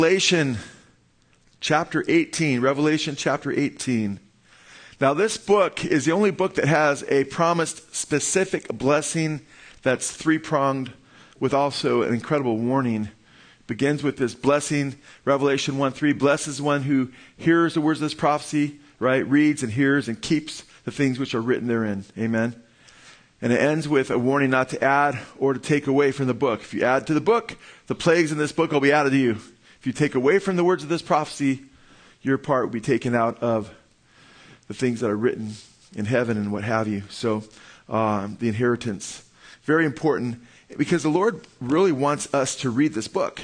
Revelation chapter 18. Now this book is the only book that has a promised specific blessing that's three-pronged with also an incredible warning. Begins with this blessing, Revelation 1:3, blesses one who hears the words of this prophecy, right? Reads and hears and keeps the things which are written therein. Amen. And it ends with a warning not to add or to take away from the book. If you add to the book, the plagues in this book will be added to you. If you take away from the words of this prophecy, your part will be taken out of the things that are written in heaven and what have you. So the inheritance, very important, because the Lord really wants us to read this book.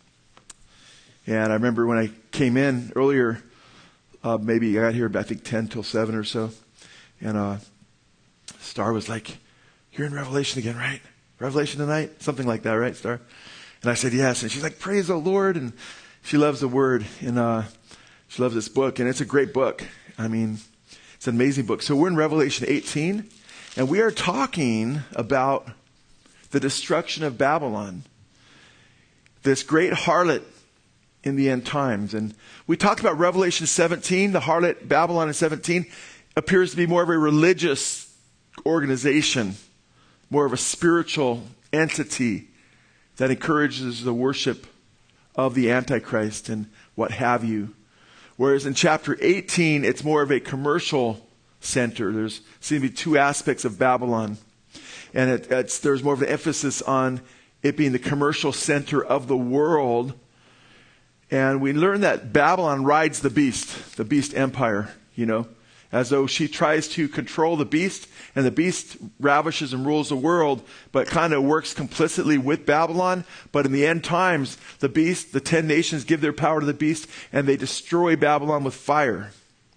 And I remember when I came in earlier, maybe I got here, I think 10 till 7 or so. And Star was like, "You're in Revelation again, right? Revelation tonight?" Something like that, right, Star? And I said, "Yes." And she's like, "Praise the Lord." And she loves the Word. And she loves this book. And it's a great book. I mean, it's an amazing book. So we're in Revelation 18. And we are talking about the destruction of Babylon. This great harlot in the end times. And we talked about Revelation 17. The harlot Babylon in 17 appears to be more of a religious organization, more of a spiritual entity that encourages the worship of the Antichrist and what have you. Whereas in chapter 18, it's more of a commercial center. There's seem to be two aspects of Babylon. And there's more of an emphasis on it being the commercial center of the world. And we learn that Babylon rides the beast empire, as though she tries to control the beast, and the beast ravishes and rules the world, but kind of works complicitly with Babylon. But in the end times, the beast, the 10 nations give their power to the beast, and they destroy Babylon with fire.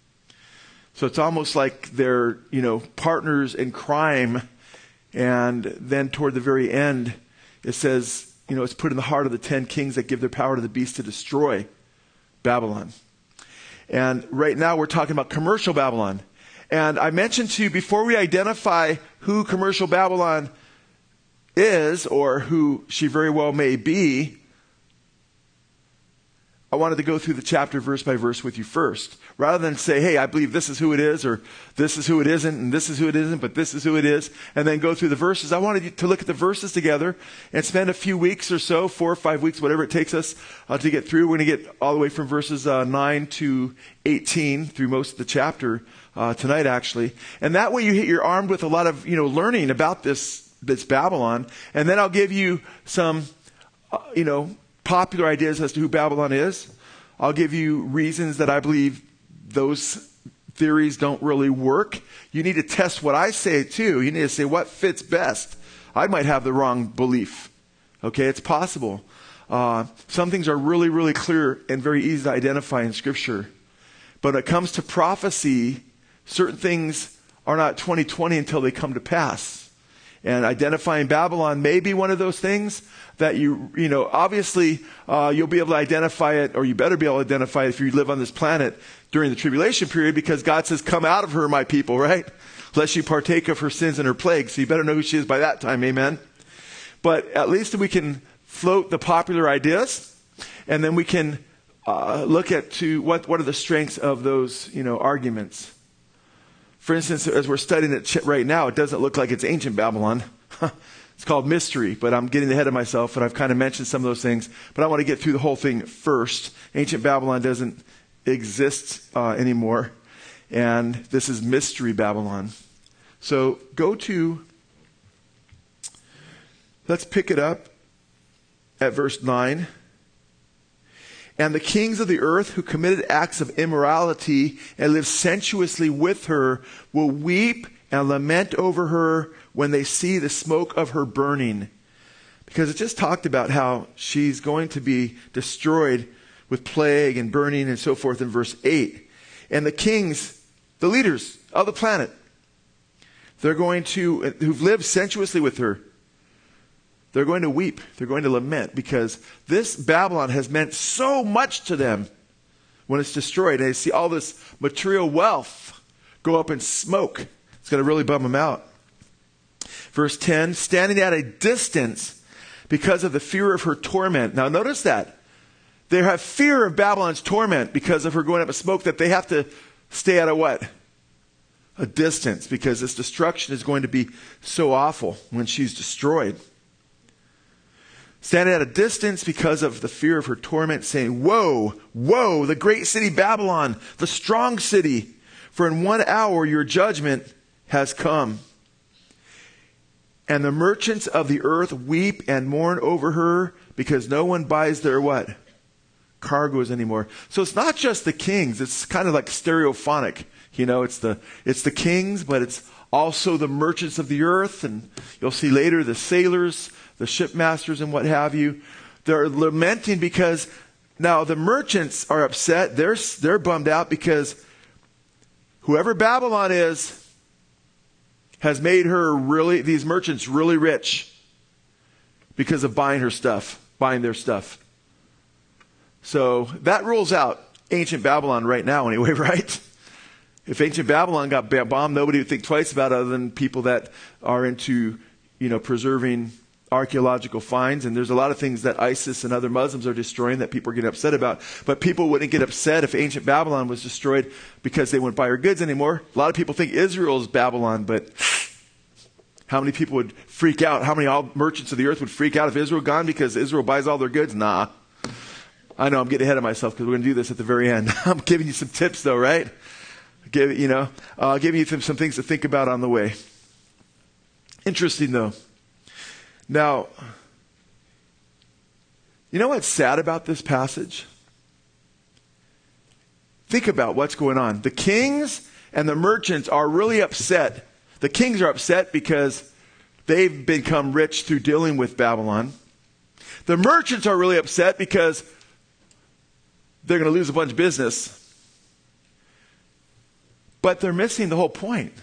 So it's almost like they're, partners in crime. And then toward the very end, it says, it's put in the heart of the 10 kings that give their power to the beast to destroy Babylon. And right now we're talking about commercial Babylon. And I mentioned to you, before we identify who commercial Babylon is, or who she very well may be, I wanted to go through the chapter verse by verse with you first. Rather than say, hey, I believe this is who it is, or this is who it isn't, and this is who it isn't, but this is who it is, and then go through the verses. I wanted you to look at the verses together and spend a few weeks or so, 4 or 5 weeks, whatever it takes us to get through. We're going to get all the way from verses 9 to 18 through most of the chapter tonight, actually. And that way you're armed with a lot of, learning about this Babylon. And then I'll give you some, popular ideas as to who Babylon is. I'll give you reasons that I believe those theories don't really work. You need to test what I say too. You need to say what fits best. I might have the wrong belief. Okay, it's possible. Some things are really, really clear and very easy to identify in Scripture. But when it comes to prophecy, certain things are not 2020 until they come to pass. And identifying Babylon may be one of those things that obviously you'll be able to identify it, or you better be able to identify it if you live on this planet during the tribulation period, because God says, "Come out of her, my people," right? "Lest you partake of her sins and her plagues." So you better know who she is by that time, amen? But at least we can float the popular ideas, and then we can look at what are the strengths of those, arguments. For instance, as we're studying it right now, it doesn't look like it's ancient Babylon. It's called mystery, but I'm getting ahead of myself, and I've kind of mentioned some of those things. But I want to get through the whole thing first. Ancient Babylon doesn't exist anymore, and this is mystery Babylon. So let's pick it up at verse 9. "And the kings of the earth who committed acts of immorality and lived sensuously with her will weep and lament over her when they see the smoke of her burning." Because it just talked about how she's going to be destroyed with plague and burning and so forth in verse 8. And the kings, the leaders of the planet, who've lived sensuously with her, they're going to weep. They're going to lament, because this Babylon has meant so much to them when it's destroyed. And they see all this material wealth go up in smoke. It's going to really bum them out. Verse 10, "Standing at a distance because of the fear of her torment." Now notice that. They have fear of Babylon's torment because of her going up in smoke, that they have to stay at a what? A distance, because this destruction is going to be so awful when she's destroyed. Standing at a distance because of the fear of her torment, saying, woe, woe, the great city Babylon, the strong city, for in 1 hour your judgment has come. And the merchants of the earth weep and mourn over her, because no one buys their what? Cargoes anymore. So it's not just the kings. It's kind of like stereophonic. You know, it's the kings, but it's also the merchants of the earth. And you'll see later the sailors, the shipmasters and what have you. They're lamenting because now the merchants are upset. They're bummed out because whoever Babylon is has made these merchants really rich because of buying their stuff. So that rules out ancient Babylon right now anyway, right? If ancient Babylon got bombed, nobody would think twice about it other than people that are into, preserving archaeological finds. And there's a lot of things that ISIS and other Muslims are destroying that people are getting upset about. But people wouldn't get upset if ancient Babylon was destroyed because they wouldn't buy her goods anymore. A lot of people think Israel is Babylon, but how many people would freak out? How many merchants of the earth would freak out if Israel gone because Israel buys all their goods? Nah. I know I'm getting ahead of myself because we're going to do this at the very end. I'm giving you some tips though, right? Giving you some things to think about on the way. Interesting though. Now, you know what's sad about this passage? Think about what's going on. The kings and the merchants are really upset. The kings are upset because they've become rich through dealing with Babylon. The merchants are really upset because they're going to lose a bunch of business. But they're missing the whole point.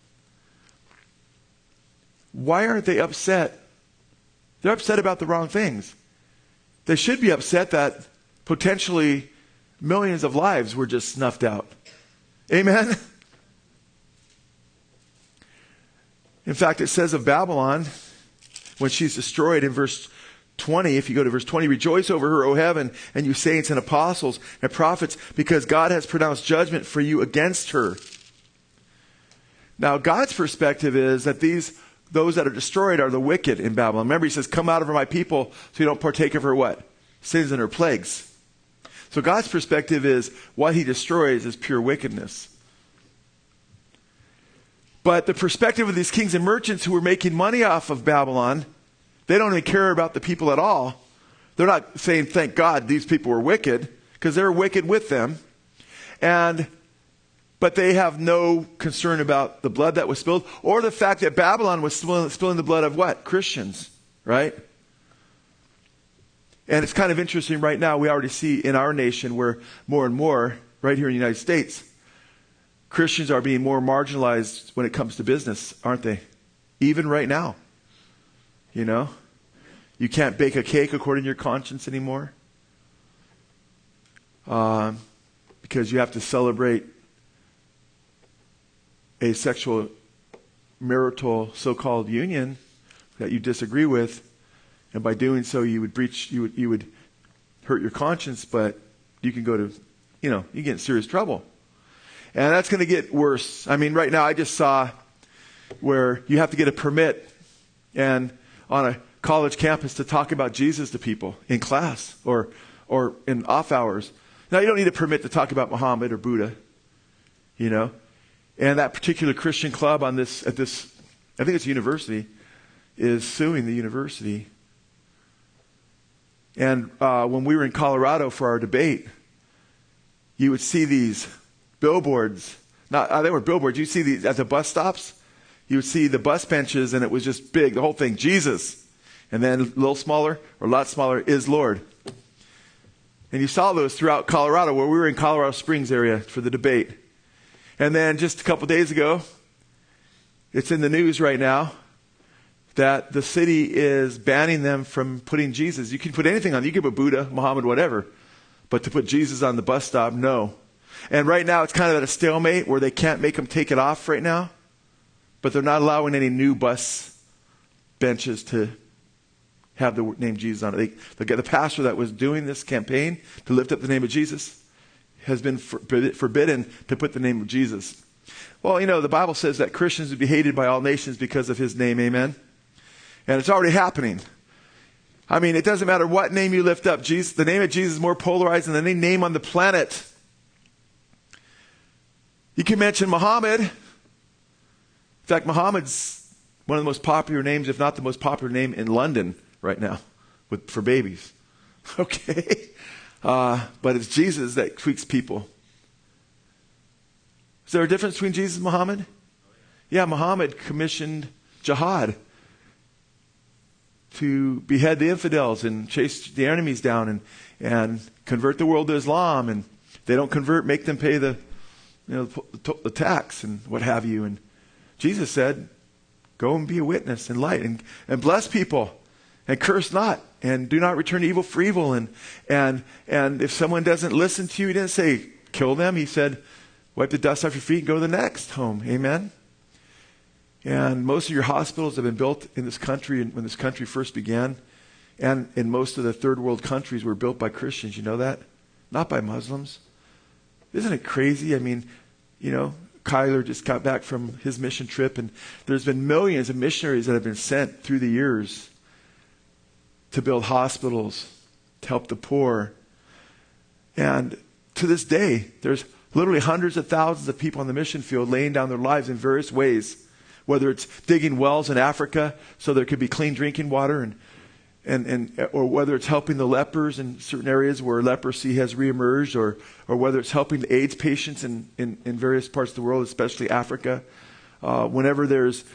Why aren't they upset? They're upset about the wrong things. They should be upset that potentially millions of lives were just snuffed out. Amen? In fact, it says of Babylon, when she's destroyed in verse 20, if you go to verse 20, rejoice over her, O heaven, and you saints and apostles and prophets, because God has pronounced judgment for you against her. Now, God's perspective is that those that are destroyed are the wicked in Babylon. Remember, he says, come out of her, my people, so you don't partake of her what? Sins and her plagues. So God's perspective is what he destroys is pure wickedness. But the perspective of these kings and merchants who were making money off of Babylon, they don't even care about the people at all. They're not saying, thank God these people were wicked, because they're wicked with them. But they have no concern about the blood that was spilled, or the fact that Babylon was spilling the blood of what? Christians, right? And it's kind of interesting right now. We already see in our nation where more and more, right here in the United States, Christians are being more marginalized when it comes to business, aren't they? Even right now. You can't bake a cake according to your conscience anymore. Because you have to celebrate a sexual marital so-called union that you disagree with. And by doing so, you would hurt your conscience, but you can go to, you get in serious trouble. And that's going to get worse. I mean, right now I just saw where you have to get a permit and on a college campus to talk about Jesus to people in class or in off hours. Now, you don't need a permit to talk about Muhammad or Buddha, And that particular Christian club at this, I think it's a university, is suing the university. And when we were in Colorado for our debate, you would see these billboards. They were billboards. You'd see these at the bus stops. You would see the bus benches, and it was just big, the whole thing, Jesus. And then a little smaller, or a lot smaller, is Lord. And you saw those throughout Colorado, where we were in Colorado Springs area for the debate. And then just a couple days ago, it's in the news right now that the city is banning them from putting Jesus. You can put anything on. You can put Buddha, Muhammad, whatever. But to put Jesus on the bus stop, no. And right now it's kind of at a stalemate where they can't make them take it off right now. But they're not allowing any new bus benches to have the name Jesus on it. The pastor that was doing this campaign to lift up the name of Jesus has been forbidden to put the name of Jesus. Well, the Bible says that Christians would be hated by all nations because of his name, amen? And it's already happening. I mean, it doesn't matter what name you lift up. Jesus, the name of Jesus is more polarized than any name on the planet. You can mention Muhammad. In fact, Muhammad's one of the most popular names, if not the most popular name in London right now for babies. Okay. But it's Jesus that tweaks people. Is there a difference between Jesus and Muhammad? Yeah, Muhammad commissioned jihad to behead the infidels and chase the enemies down and convert the world to Islam. And if they don't convert, make them pay the tax and what have you. And Jesus said, go and be a witness and light and bless people and curse not and do not return evil for evil. And if someone doesn't listen to you, he didn't say kill them. He said, wipe the dust off your feet and go to the next home. Amen. And most of your hospitals have been built in this country when this country first began. And in most of the third world countries were built by Christians. You know that? Not by Muslims. Isn't it crazy? I mean, Kyler just got back from his mission trip, and there's been millions of missionaries that have been sent through the years to build hospitals, to help the poor. And to this day, there's literally hundreds of thousands of people on the mission field laying down their lives in various ways, whether it's digging wells in Africa so there could be clean drinking water, or whether it's helping the lepers in certain areas where leprosy has reemerged, or whether it's helping the AIDS patients in various parts of the world, especially Africa. Whenever there's,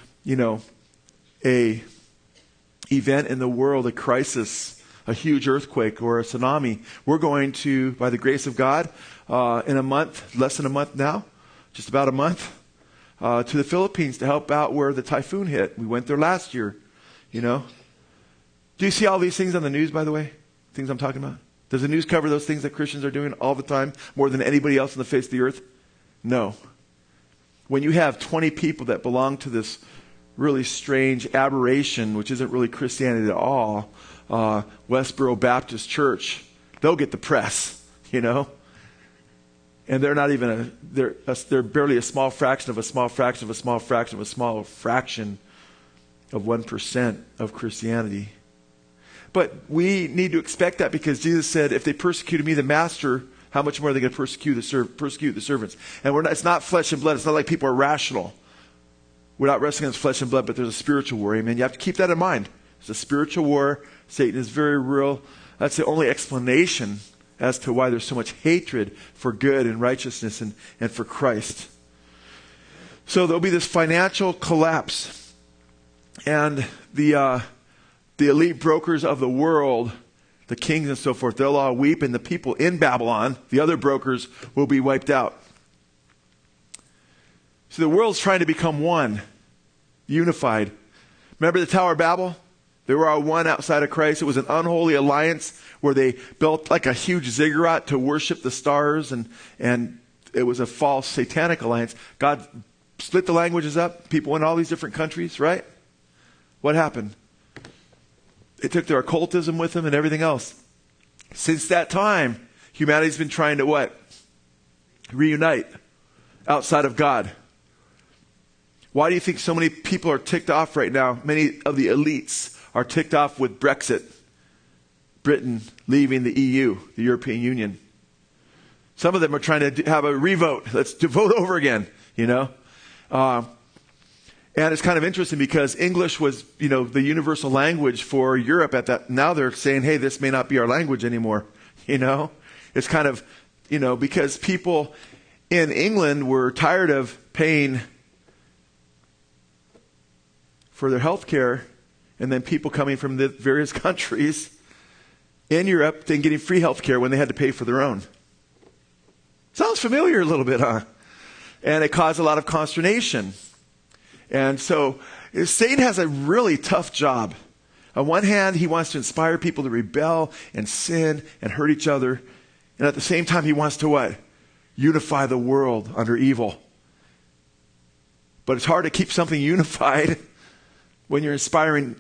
a event in the world, a crisis, a huge earthquake or a tsunami, we're going to, by the grace of God, in a month, less than a month now, just about a month, to the Philippines to help out where the typhoon hit. We went there last year, Do you see all these things on the news, by the way? Things I'm talking about? Does the news cover those things that Christians are doing all the time more than anybody else on the face of the earth? No. When you have 20 people that belong to this really strange aberration, which isn't really Christianity at all, Westboro Baptist Church, they'll get the press, And they're not even they're barely a small fraction of a small fraction of a small fraction of a small fraction of 1% of Christianity. But we need to expect that, because Jesus said, if they persecuted me, the master, how much more are they going to persecute the servants? And it's not flesh and blood. It's not like people are rational. We're not wrestling against flesh and blood, but there's a spiritual war. Amen. You have to keep that in mind. It's a spiritual war. Satan is very real. That's the only explanation as to why there's so much hatred for good and righteousness and for Christ. So there'll be this financial collapse. And the elite brokers of the world, the kings and so forth, they'll all weep, and the people in Babylon, the other brokers, will be wiped out. So the world's trying to become one, unified. Remember the Tower of Babel? They were all one outside of Christ. It was an unholy alliance where they built like a huge ziggurat to worship the stars, and it was a false satanic alliance. God split the languages up. People in all these different countries, right? What happened? They took their occultism with them and everything else. Since that time, humanity's been trying to what? Reunite outside of God. Why do you think so many people are ticked off right now? Many of the elites are ticked off with Brexit. Britain leaving the EU, the European Union. Some of them are trying to have a revote. Let's vote over again, And it's kind of interesting because English was, the universal language for Europe at that. Now they're saying, hey, this may not be our language anymore. It's kind of, because people in England were tired of paying for their health care, and then people coming from the various countries in Europe then getting free health care when they had to pay for their own. Sounds familiar a little bit, huh? And it caused a lot of consternation. And so Satan has a really tough job. On one hand, he wants to inspire people to rebel and sin and hurt each other. And at the same time, he wants to what? Unify the world under evil. But it's hard to keep something unified when you're inspiring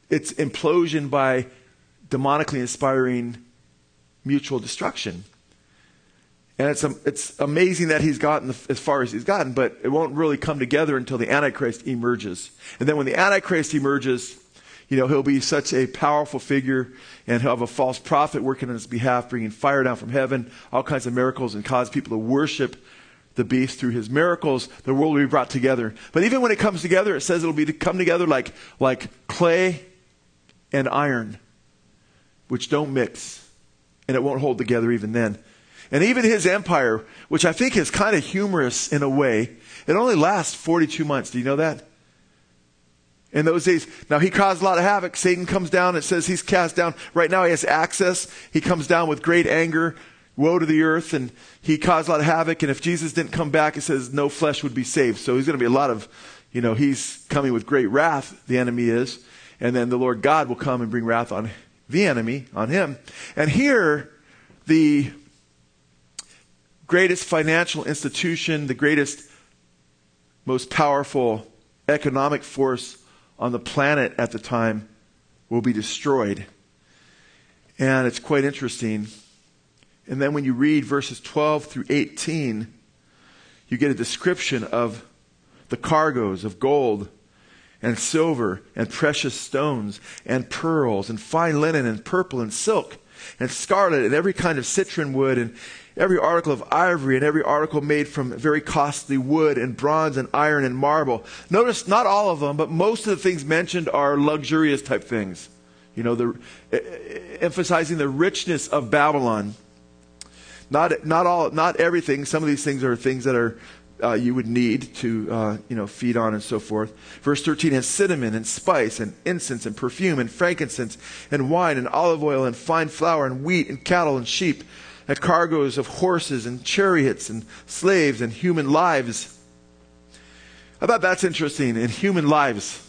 it's implosion by demonically inspiring mutual destruction. And it's amazing that he's gotten as far as he's gotten, but it won't really come together until the Antichrist emerges. And then when the Antichrist emerges, he'll be such a powerful figure, and he'll have a false prophet working on his behalf, bringing fire down from heaven, all kinds of miracles, and cause people to worship the beast through his miracles. The world will be brought together. But even when it comes together, it says it'll be to come together like clay and iron, which don't mix, and it won't hold together even then. And even his empire, which I think is kind of humorous in a way, it only lasts 42 months. Do you know that? In those days, now he caused a lot of havoc. Satan comes down. It says he's cast down. Right now he has access. He comes down with great anger. Woe to the earth. And he caused a lot of havoc. And if Jesus didn't come back, it says no flesh would be saved. So he's going to be a lot of, he's coming with great wrath, the enemy is. And then the Lord God will come and bring wrath on the enemy, on him. And here, the greatest financial institution, the greatest, most powerful economic force on the planet at the time will be destroyed. And it's quite interesting. And then when you read verses 12 through 18, you get a description of the cargoes of gold and silver and precious stones and pearls and fine linen and purple and silk and scarlet and every kind of citron wood and every article of ivory and every article made from very costly wood and bronze and iron and marble. Notice not all of them, but most of the things mentioned are luxurious type things. Emphasizing the richness of Babylon. Not everything. Some of these things are things that are you would need to feed on and so forth. Verse 13 has cinnamon and spice and incense and perfume and frankincense and wine and olive oil and fine flour and wheat and cattle and sheep and cargoes of horses and chariots and slaves and human lives. I thought that's interesting, in human lives.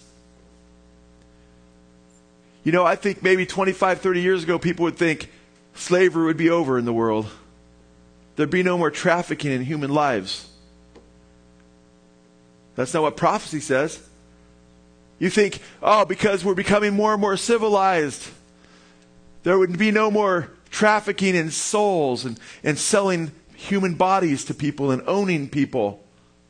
I think maybe 25, 30 years ago, people would think slavery would be over in the world. There'd be no more trafficking in human lives. That's not what prophecy says. You think, because we're becoming more and more civilized, there would be no more trafficking in souls and selling human bodies to people and owning people.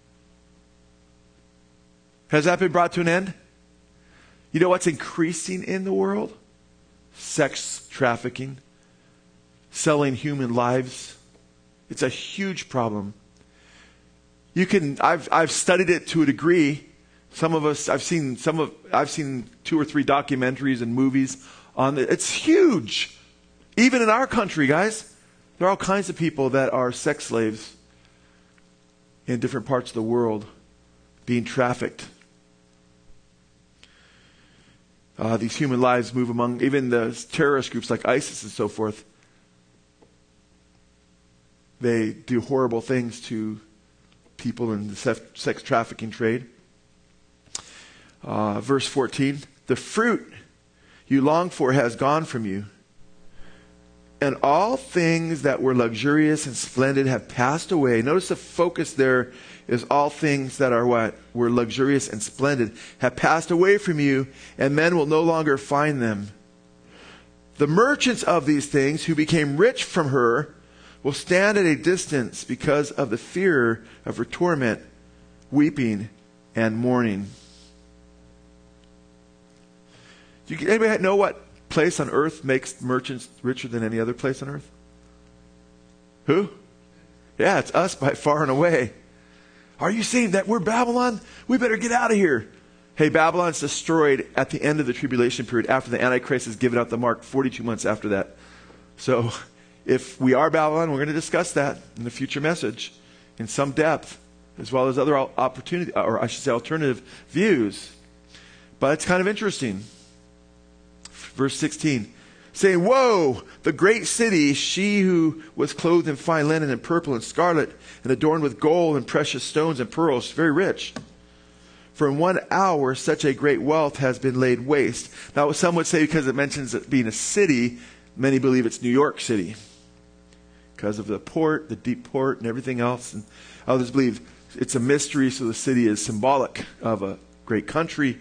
Has that been brought to an end? You know what's increasing in the world? Sex trafficking, selling human lives. It's a huge problem. I've studied it to a degree. Some of us, I've seen 2 or 3 documentaries and movies on it. It's huge. Even in our country, guys, there are all kinds of people that are sex slaves in different parts of the world being trafficked. These human lives move among even the terrorist groups like ISIS and so forth. They do horrible things to people in the sex trafficking trade. Verse 14, the fruit you long for has gone from you, and all things that were luxurious and splendid have passed away. Notice the focus there is all things that are what? Were luxurious and splendid have passed away from you, and men will no longer find them. The merchants of these things who became rich from her will stand at a distance because of the fear of her torment, weeping and mourning. Do anybody know what place on earth makes merchants richer than any other place on earth? Who? Yeah, it's us by far and away. Are you saying that we're Babylon? We better get out of here. Hey, Babylon's destroyed at the end of the tribulation period after the Antichrist has given out the mark 42 months after that. So if we are Babylon, we're going to discuss that in the future message in some depth, as well as other alternative views. But it's kind of interesting. Verse 16, saying, woe, the great city, she who was clothed in fine linen and purple and scarlet and adorned with gold and precious stones and pearls, very rich. For in 1 hour such a great wealth has been laid waste. Now some would say because it mentions it being a city, many believe it's New York City. Because of the port, the deep port and everything else. And others believe it's a mystery, so the city is symbolic of a great country.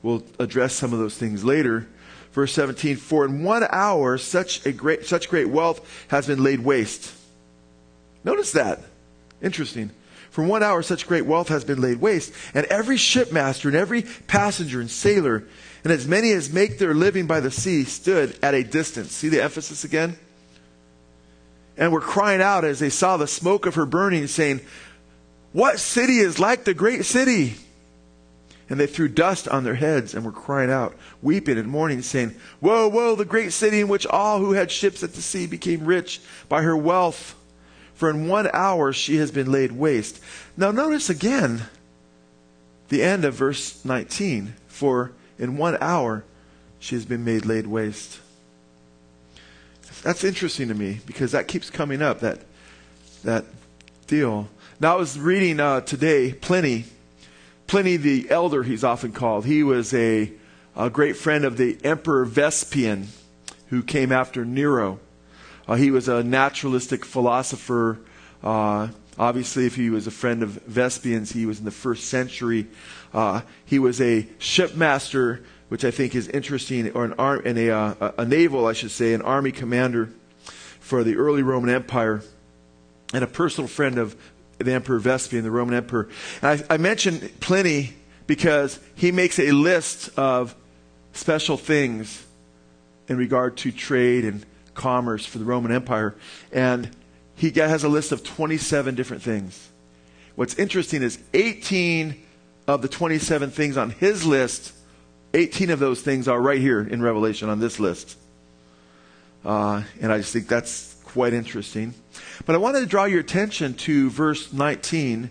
we'll address some of those things later. Verse 17, for in 1 hour such great wealth has been laid waste. Notice that. Interesting. For 1 hour such great wealth has been laid waste, and every shipmaster and every passenger and sailor, and as many as make their living by the sea, stood at a distance. See the emphasis again? And were crying out as they saw the smoke of her burning, saying, what city is like the great city? And they threw dust on their heads and were crying out, weeping and mourning, saying, woe, woe, the great city in which all who had ships at the sea became rich by her wealth. For in 1 hour she has been laid waste. Now notice again the end of verse 19. For in 1 hour she has been made laid waste. That's interesting to me because that keeps coming up, that deal. Now I was reading today Pliny the Elder, he's often called. He was a great friend of the Emperor Vespasian, who came after Nero. He was a naturalistic philosopher. Obviously, if he was a friend of Vespasian's, he was in the 1st century. He was a shipmaster, which I think is interesting, or a naval, I should say, an army commander for the early Roman Empire, and a personal friend of the Emperor Vespasian, the Roman Emperor. And I mentioned Pliny because he makes a list of special things in regard to trade and commerce for the Roman Empire. And he has a list of 27 different things. What's interesting is 18 of the 27 things on his list, 18 of those things are right here in Revelation on this list. And I just think that's quite interesting. But I wanted to draw your attention to verse 19.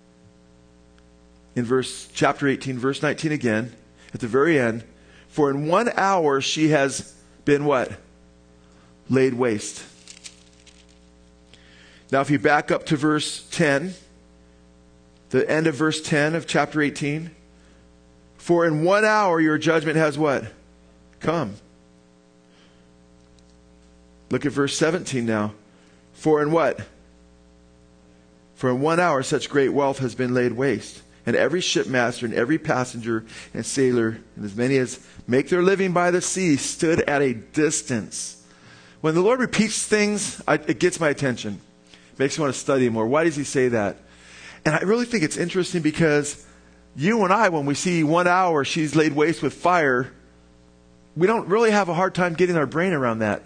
In chapter 18, verse 19 again, at the very end. For in 1 hour she has been what? Laid waste. Now if you back up to verse 10, the end of verse 10 of chapter 18. For in 1 hour your judgment has what? Come. Look at verse 17 now. For in what? For in 1 hour such great wealth has been laid waste. And every shipmaster and every passenger and sailor, and as many as make their living by the sea, stood at a distance. When the Lord repeats things, it gets my attention. It makes me want to study more. Why does he say that? And I really think it's interesting because you and I, when we see 1 hour she's laid waste with fire, we don't really have a hard time getting our brain around that.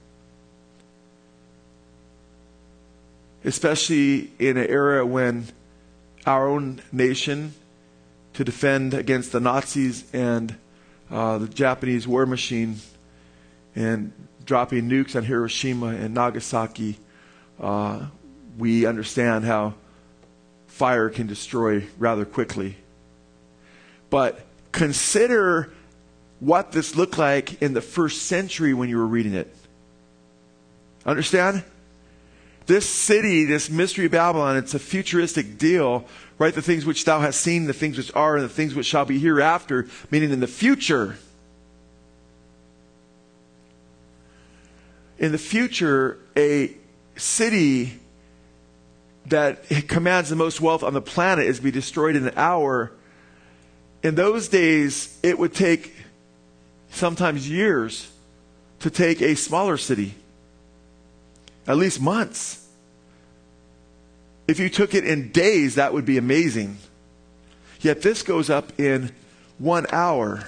Especially in an era when our own nation, to defend against the Nazis and the Japanese war machine and dropping nukes on Hiroshima and Nagasaki, we understand how fire can destroy rather quickly. But consider what this looked like in the 1st century when you were reading it. Understand? This city, this mystery of Babylon, it's a futuristic deal, right? The things which thou hast seen, the things which are, and the things which shall be hereafter, meaning in the future. In the future, a city that commands the most wealth on the planet is to be destroyed in an hour. In those days, it would take sometimes years to take a smaller city. At least months. If you took it in days, that would be amazing. Yet this goes up in 1 hour.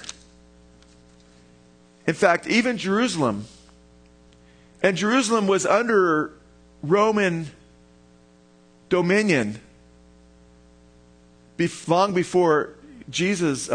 In fact, even Jerusalem. And Jerusalem was under Roman dominion long before Jesus,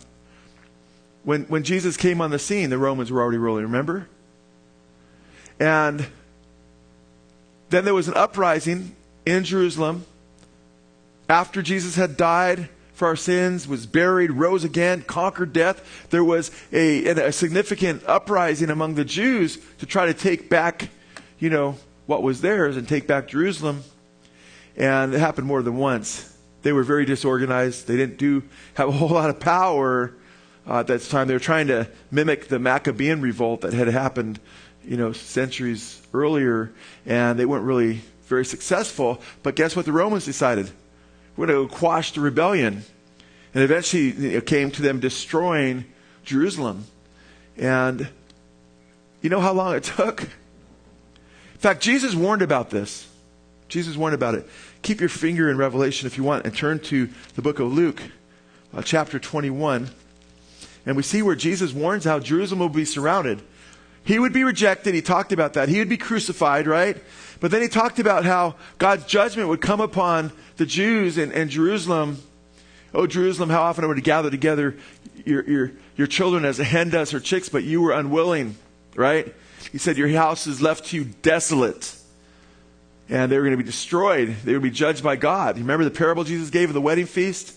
when Jesus came on the scene, the Romans were already ruling, remember? And then there was an uprising in Jerusalem after Jesus had died for our sins, was buried, rose again, conquered death. There was a significant uprising among the Jews to try to take back, what was theirs and take back Jerusalem. And it happened more than once. They were very disorganized. They didn't have a whole lot of power at that time. They were trying to mimic the Maccabean revolt that had happened centuries earlier, and they weren't really very successful. But guess what the Romans decided? We're going to quash the rebellion. And eventually it came to them destroying Jerusalem. And you know how long it took? In fact, Jesus warned about this. Jesus warned about it. Keep your finger in Revelation if you want and turn to the book of Luke, chapter 21. And we see where Jesus warns how Jerusalem will be surrounded. He would be rejected. He talked about that. He would be crucified, right? But then he talked about how God's judgment would come upon the Jews and Jerusalem. Oh, Jerusalem, how often I would gather together your children as a hen does her chicks, but you were unwilling, right? He said, your house is left to you desolate. And they were going to be destroyed. They would be judged by God. You remember the parable Jesus gave of the wedding feast?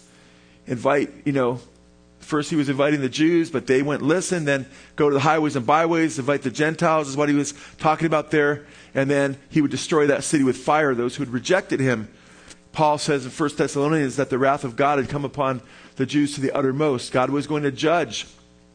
First he was inviting the Jews, but they wouldn't listen. Then go to the highways and byways, invite the Gentiles, is what he was talking about there. And then he would destroy that city with fire, those who had rejected him. Paul says in 1 Thessalonians that the wrath of God had come upon the Jews to the uttermost. God was going to judge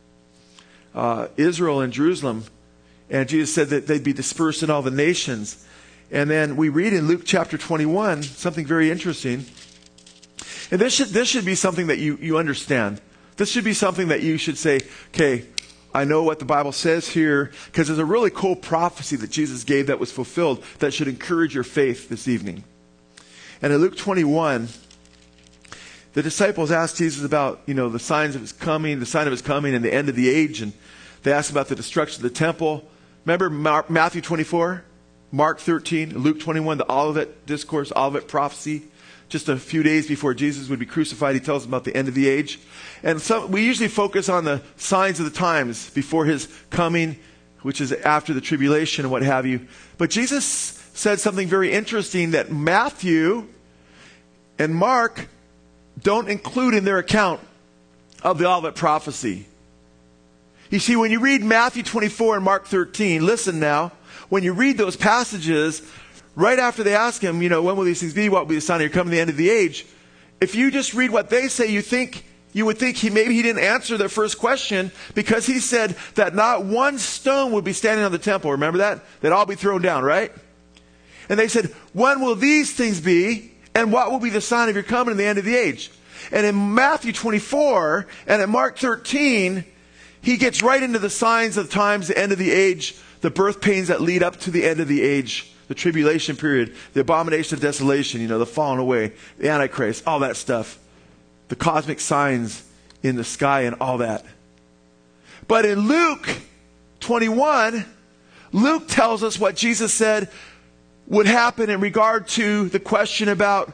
Israel and Jerusalem. And Jesus said that they'd be dispersed in all the nations. And then we read in Luke chapter 21 something very interesting. And this should be something that you understand. This should be something that you should say, okay, I know what the Bible says here, because there's a really cool prophecy that Jesus gave that was fulfilled that should encourage your faith this evening. And in Luke 21, the disciples asked Jesus about, the signs of his coming, the sign of his coming and the end of the age. And they asked about the destruction of the temple. Remember Matthew 24, Mark 13, Luke 21, the Olivet Discourse, Olivet Prophecy. Just a few days before Jesus would be crucified, he tells them about the end of the age. And we usually focus on the signs of the times before his coming, which is after the tribulation and what have you. But Jesus said something very interesting that Matthew and Mark don't include in their account of the Olivet Prophecy. You see, when you read Matthew 24 and Mark 13, listen now, when you read those passages, right after they ask him, when will these things be? What will be the sign of your coming, the end of the age? If you just read what they say, you would think he didn't answer their first question, because he said that not one stone would be standing on the temple. Remember that? They'd all be thrown down, right? And they said, when will these things be? And what will be the sign of your coming and the end of the age? And in Matthew 24 and in Mark 13, he gets right into the signs of the times, the end of the age, the birth pains that lead up to the end of the age, the tribulation period, the abomination of desolation, the falling away, the Antichrist, all that stuff. The cosmic signs in the sky and all that. But in Luke 21, Luke tells us what Jesus said would happen in regard to the question about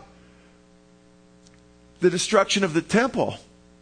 the destruction of the temple.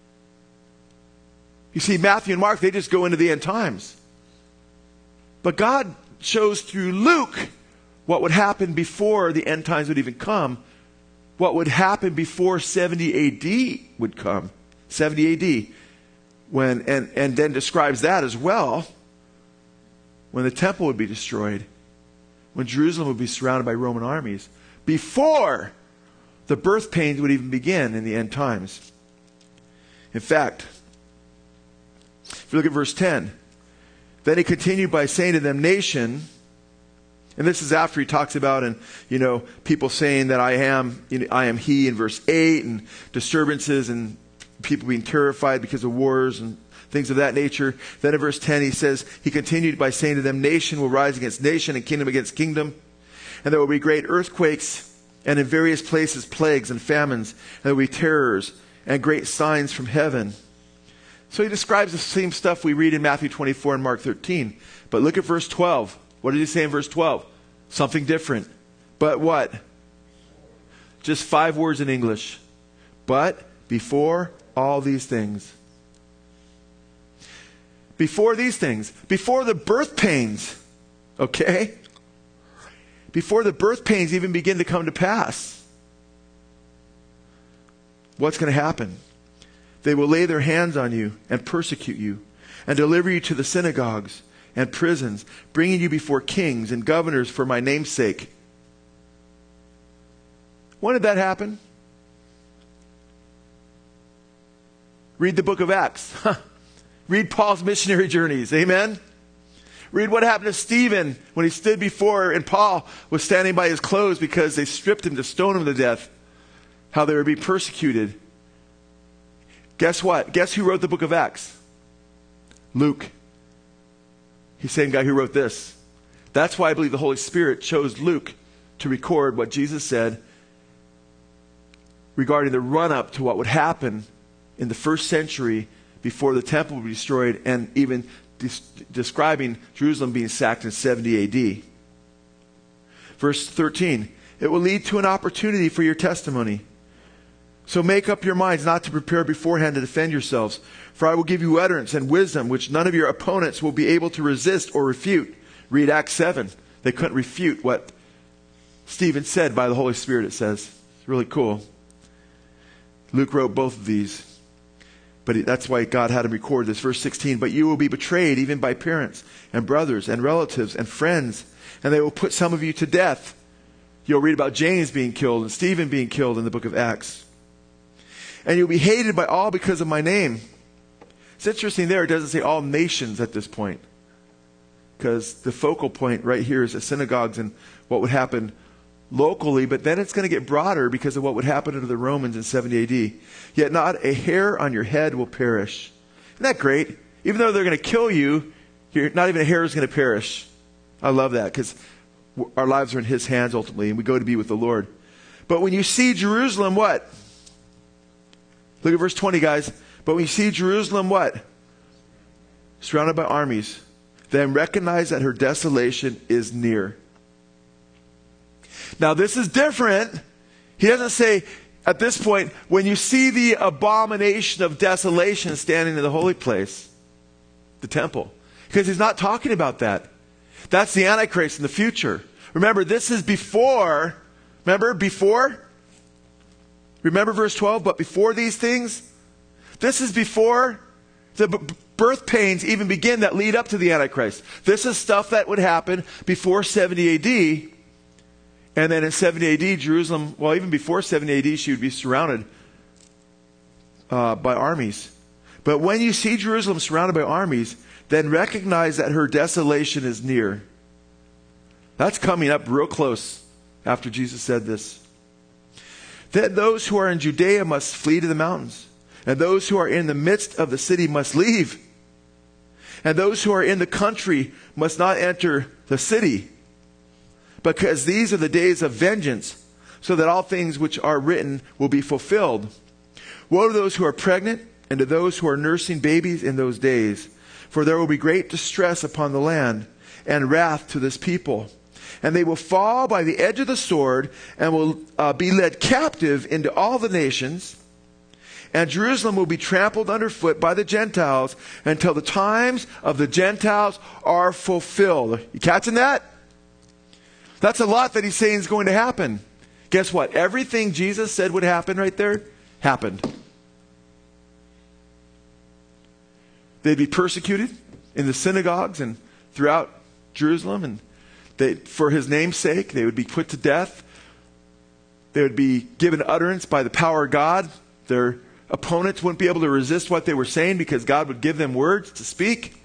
You see, Matthew and Mark, they just go into the end times. But God shows through Luke what would happen before the end times would even come, what would happen before 70 AD would come. 70 AD. And then describes that as well, when the temple would be destroyed, when Jerusalem would be surrounded by Roman armies, before the birth pains would even begin in the end times. In fact, if you look at verse 10, then he continued by saying to them, nation, and this is after he talks about, people saying that I am he in verse 8, and disturbances and people being terrified because of wars and things of that nature. Then in verse 10 he says, he continued by saying to them, nation will rise against nation and kingdom against kingdom. And there will be great earthquakes, and in various places plagues and famines, and there will be terrors and great signs from heaven. So he describes the same stuff we read in Matthew 24 and Mark 13. But look at verse 12. What did he say in verse 12? Something different. But what? Just 5 words in English. But before all these things. Before these things. Before the birth pains. Okay? Before the birth pains even begin to come to pass. What's going to happen? They will lay their hands on you and persecute you and deliver you to the synagogues and prisons, bringing you before kings and governors for my name's sake. When did that happen? Read the book of Acts. Read Paul's missionary journeys. Amen? Read what happened to Stephen when he stood before, and Paul was standing by his clothes because they stripped him to stone him to death. How they would be persecuted. Guess what? Guess who wrote the book of Acts? Luke. He's the same guy who wrote this. That's why I believe the Holy Spirit chose Luke to record what Jesus said regarding the run-up to what would happen in the first century before the temple would be destroyed, and even describing Jerusalem being sacked in 70 AD. Verse 13, it will lead to an opportunity for your testimony. So make up your minds not to prepare beforehand to defend yourselves. For I will give you utterance and wisdom which none of your opponents will be able to resist or refute. Read Acts 7. They couldn't refute what Stephen said by the Holy Spirit, it says. It's really cool. Luke wrote both of these. But that's why God had him record this. Verse 16, but you will be betrayed even by parents and brothers and relatives and friends, and they will put some of you to death. You'll read about James being killed and Stephen being killed in the book of Acts. And you'll be hated by all because of my name. It's interesting there, it doesn't say all nations at this point. Because the focal point right here is the synagogues and what would happen locally, but then it's going to get broader because of what would happen to the Romans in 70 AD. Yet not a hair on your head will perish. Isn't that great? Even though they're going to kill you, not even a hair is going to perish. I love that because our lives are in His hands ultimately, and we go to be with the Lord. But when you see Jerusalem, what? Look at verse 20, guys. But when you see Jerusalem, what? Surrounded by armies, then recognize that her desolation is near. Now this is different. He doesn't say at this point, when you see the abomination of desolation standing in the holy place, the temple. Because he's not talking about that. That's the Antichrist in the future. Remember, this is before. Remember, before? Remember verse 12? But before these things? This is before the birth pains even begin that lead up to the Antichrist. This is stuff that would happen before 70 AD. And then in 70 AD, Jerusalem, well, even before 70 AD, she would be surrounded by armies. But when you see Jerusalem surrounded by armies, then recognize that her desolation is near. That's coming up real close after Jesus said this. Then those who are in Judea must flee to the mountains, and those who are in the midst of the city must leave. And those who are in the country must not enter the city, because these are the days of vengeance, so that all things which are written will be fulfilled. Woe to those who are pregnant and to those who are nursing babies in those days, for there will be great distress upon the land and wrath to this people. And they will fall by the edge of the sword and will be led captive into all the nations. And Jerusalem will be trampled underfoot by the Gentiles until the times of the Gentiles are fulfilled. You catching that? That's a lot that he's saying is going to happen. Guess what? Everything Jesus said would happen right there, happened. They'd be persecuted in the synagogues and throughout Jerusalem, and for his name's sake, they would be put to death. They would be given utterance by the power of God. Their opponents wouldn't be able to resist what they were saying because God would give them words to speak.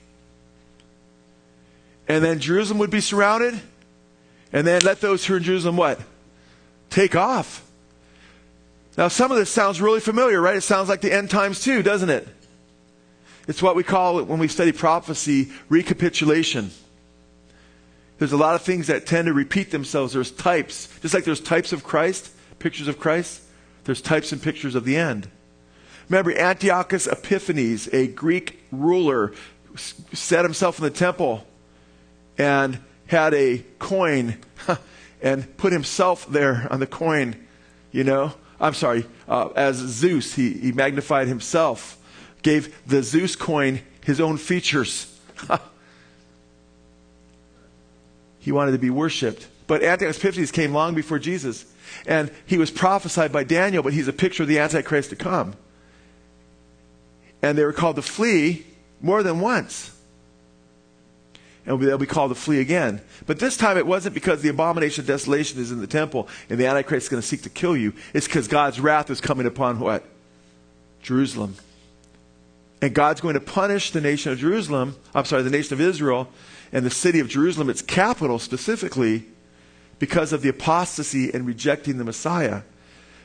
And then Jerusalem would be surrounded. And then let those who are in Jerusalem what? Take off. Now some of this sounds really familiar, right? It sounds like the end times too, doesn't it? It's what we call, when we study prophecy, recapitulation. There's a lot of things that tend to repeat themselves. There's types. Just like there's types of Christ, pictures of Christ, there's types and pictures of the end. Remember Antiochus Epiphanes, a Greek ruler, set himself in the temple and had a coin and put himself there on the coin, as Zeus. He magnified himself, gave the Zeus coin his own features. He wanted to be worshipped. But Antiochus Epiphanes came long before Jesus. And he was prophesied by Daniel, but he's a picture of the Antichrist to come. And they were called to flee more than once. And they'll be called to flee again. But this time it wasn't because the abomination of desolation is in the temple and the Antichrist is going to seek to kill you. It's because God's wrath is coming upon what? Jerusalem. And God's going to punish the nation of the nation of Israel and the city of Jerusalem, its capital specifically, because of the apostasy and rejecting the Messiah.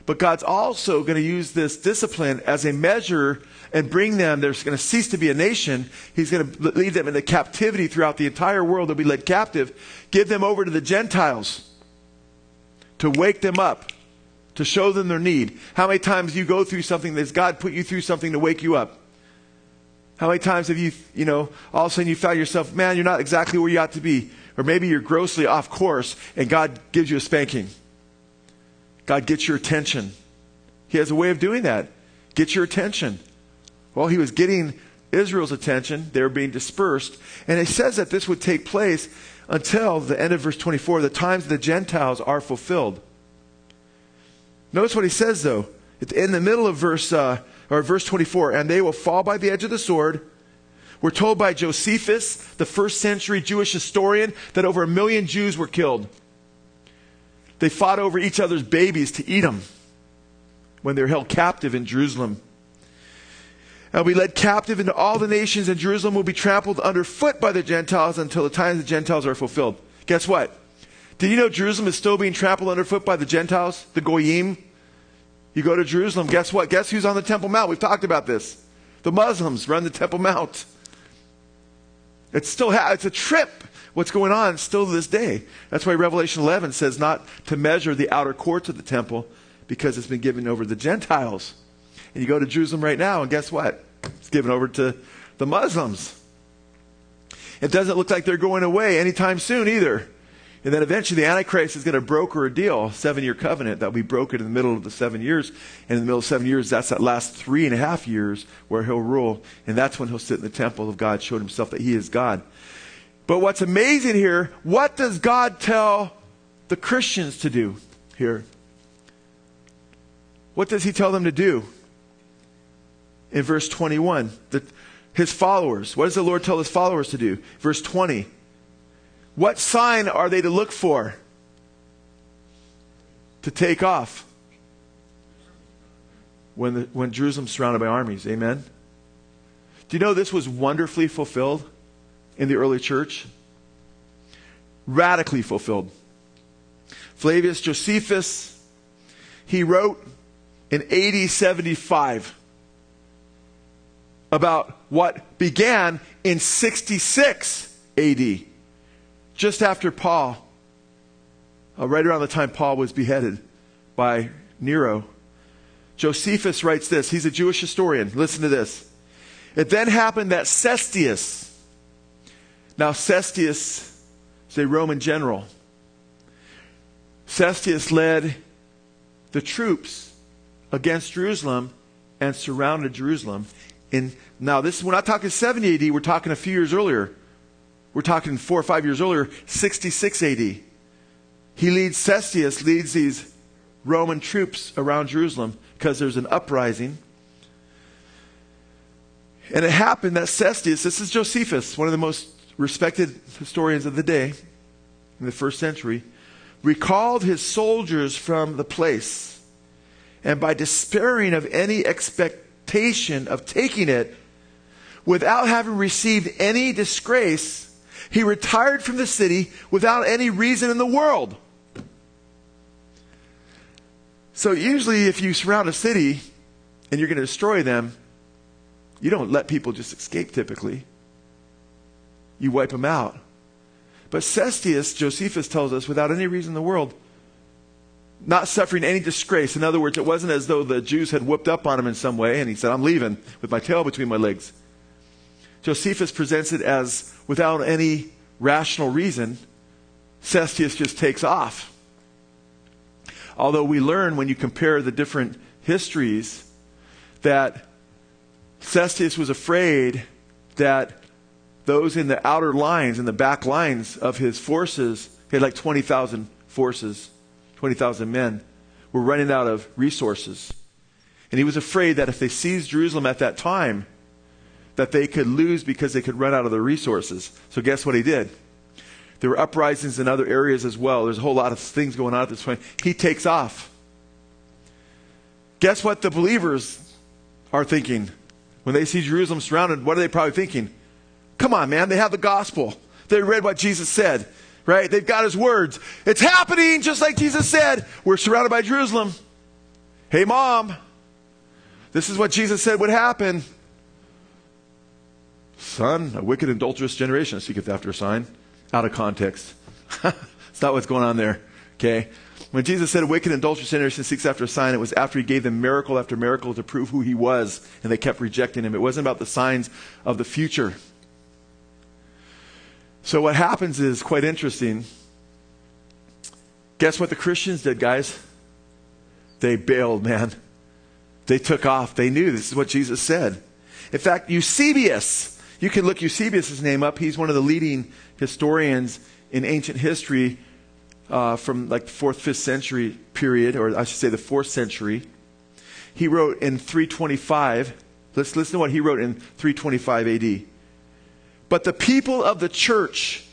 But God's also going to use this discipline as a measure and bring them, there's going to cease to be a nation. He's going to lead them into captivity throughout the entire world. They'll be led captive. Give them over to the Gentiles to wake them up, to show them their need. How many times do you go through something? Does God put you through something to wake you up? How many times have you, all of a sudden you found yourself, man, you're not exactly where you ought to be. Or maybe you're grossly off course and God gives you a spanking. God gets your attention. He has a way of doing that. Get your attention. Well, he was getting Israel's attention. They were being dispersed. And it says that this would take place until the end of verse 24. The times of the Gentiles are fulfilled. Notice what he says, though. In the middle of verse 24. And they will fall by the edge of the sword. We're told by Josephus, the first century Jewish historian, that over 1 million Jews were killed. They fought over each other's babies to eat them when they were held captive in Jerusalem. And we led captive into all the nations, and Jerusalem will be trampled underfoot by the Gentiles until the times of the Gentiles are fulfilled. Guess what? Did you know Jerusalem is still being trampled underfoot by the Gentiles, the Goyim? You go to Jerusalem, guess what? Guess who's on the Temple Mount? We've talked about this. The Muslims run the Temple Mount. It's a trip. What's going on still to this day. That's why Revelation 11 says not to measure the outer courts of the temple because it's been given over to the Gentiles. And you go to Jerusalem right now and guess what? It's given over to the Muslims. It doesn't look like they're going away anytime soon either. And then eventually the Antichrist is going to broker a deal, a 7-year covenant that will be brokered in the middle of the 7 years. And in the middle of 7 years, that's that last 3.5 years where he'll rule. And that's when he'll sit in the temple of God, showing himself that he is God. But what's amazing here, what does God tell the Christians to do here? What does he tell them to do? In verse 21, his followers. What does the Lord tell his followers to do? Verse 20. What sign are they to look for? To take off. When Jerusalem's surrounded by armies. Amen? Do you know this was wonderfully fulfilled in the early church? Radically fulfilled. Flavius Josephus, he wrote in AD 75 about what began in 66 AD, just after Paul, right around the time Paul was beheaded by Nero. Josephus writes this. He's a Jewish historian. Listen to this. It then happened that Cestius, now Cestius is a Roman general. Cestius led the troops against Jerusalem and surrounded Jerusalem. Now we're not talking 70 AD, we're talking a few years earlier. We're talking 4 or 5 years earlier, 66 AD. Cestius leads these Roman troops around Jerusalem because there's an uprising. And it happened that Cestius, this is Josephus, one of the most respected historians of the day in the first century, recalled his soldiers from the place. And by despairing of any expectation of taking it, without having received any disgrace, he retired from the city without any reason in the world. So usually if you surround a city and you're going to destroy them, you don't let people just escape typically. You wipe them out. But Cestius, Josephus tells us, without any reason in the world, not suffering any disgrace. In other words, it wasn't as though the Jews had whooped up on him in some way and he said, I'm leaving with my tail between my legs. Josephus presents it as without any rational reason, Cestius just takes off. Although we learn when you compare the different histories that Cestius was afraid that those in the outer lines, in the back lines of his forces, he had like 20,000 forces, 20,000 men, were running out of resources. And he was afraid that if they seized Jerusalem at that time, that they could lose because they could run out of their resources. So guess what he did? There were uprisings in other areas as well. There's a whole lot of things going on at this point. He takes off. Guess what the believers are thinking? When they see Jerusalem surrounded, what are they probably thinking? Come on, man, they have the gospel. They read what Jesus said, right? They've got his words. It's happening just like Jesus said. We're surrounded by Jerusalem. Hey, Mom, this is what Jesus said would happen. Son, a wicked, adulterous generation seeketh after a sign. Out of context. It's not what's going on there. Okay? When Jesus said a wicked, adulterous generation seeks after a sign, it was after he gave them miracle after miracle to prove who he was, and they kept rejecting him. It wasn't about the signs of the future. So what happens is quite interesting. Guess what the Christians did, guys? They bailed, man. They took off. They knew this is what Jesus said. In fact, Eusebius, you can look Eusebius' name up. He's one of the leading historians in ancient history from like the 4th, 5th century period, or I should say the 4th century. He wrote in 325. Let's listen to what he wrote in 325 AD. But the people of the church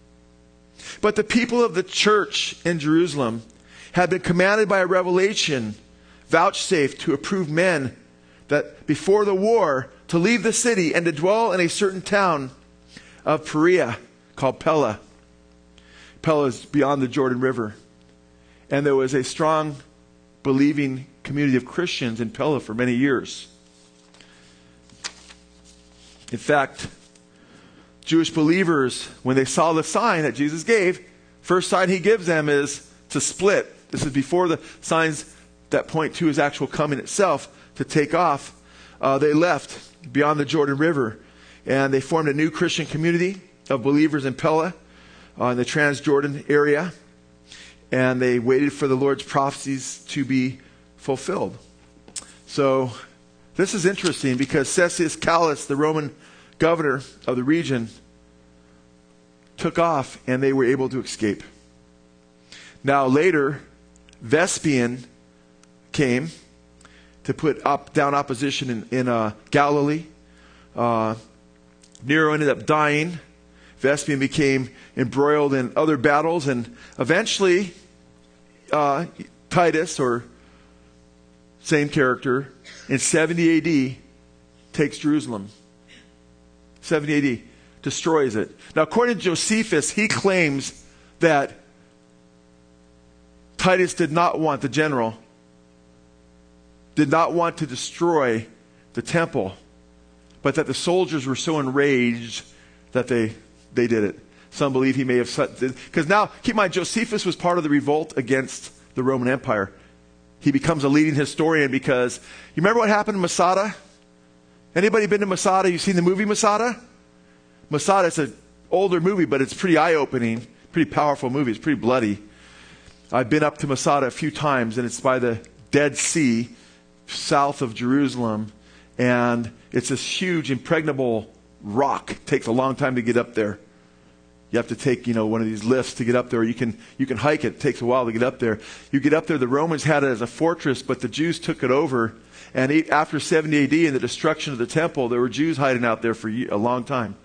in Jerusalem had been commanded by a revelation vouchsafed to approve men that before the war to leave the city and to dwell in a certain town of Perea called Pella. Pella is beyond the Jordan River. And there was a strong believing community of Christians in Pella for many years. In fact, Jewish believers, when they saw the sign that Jesus gave, first sign he gives them is to split. This is before the signs that point to his actual coming itself to take off. They left beyond the Jordan River, and they formed a new Christian community of believers in Pella in the Transjordan area, and they waited for the Lord's prophecies to be fulfilled. So this is interesting because Cestius Callus, the Roman governor of the region, took off and they were able to escape. Now later, Vespasian came to put down opposition in Galilee. Nero ended up dying. Vespasian became embroiled in other battles, and eventually Titus, or same character, in 70 AD takes Jerusalem. 70 AD, destroys it. Now, according to Josephus, he claims that Titus did not want, the general, did not want to destroy the temple, but that the soldiers were so enraged that they did it. Some believe he may have, because now, keep in mind, Josephus was part of the revolt against the Roman Empire. He becomes a leading historian because, you remember what happened in Masada? Anybody been to Masada? You seen the movie Masada? Masada, it's an older movie, but it's pretty eye-opening, pretty powerful movie. It's pretty bloody. I've been up to Masada a few times, and it's by the Dead Sea, south of Jerusalem, and it's this huge, impregnable rock. It takes a long time to get up there. You have to take, one of these lifts to get up there. Or you can hike it. It takes a while to get up there. You get up there, the Romans had it as a fortress, but the Jews took it over. And after 70 AD and the destruction of the temple, there were Jews hiding out there for a long time.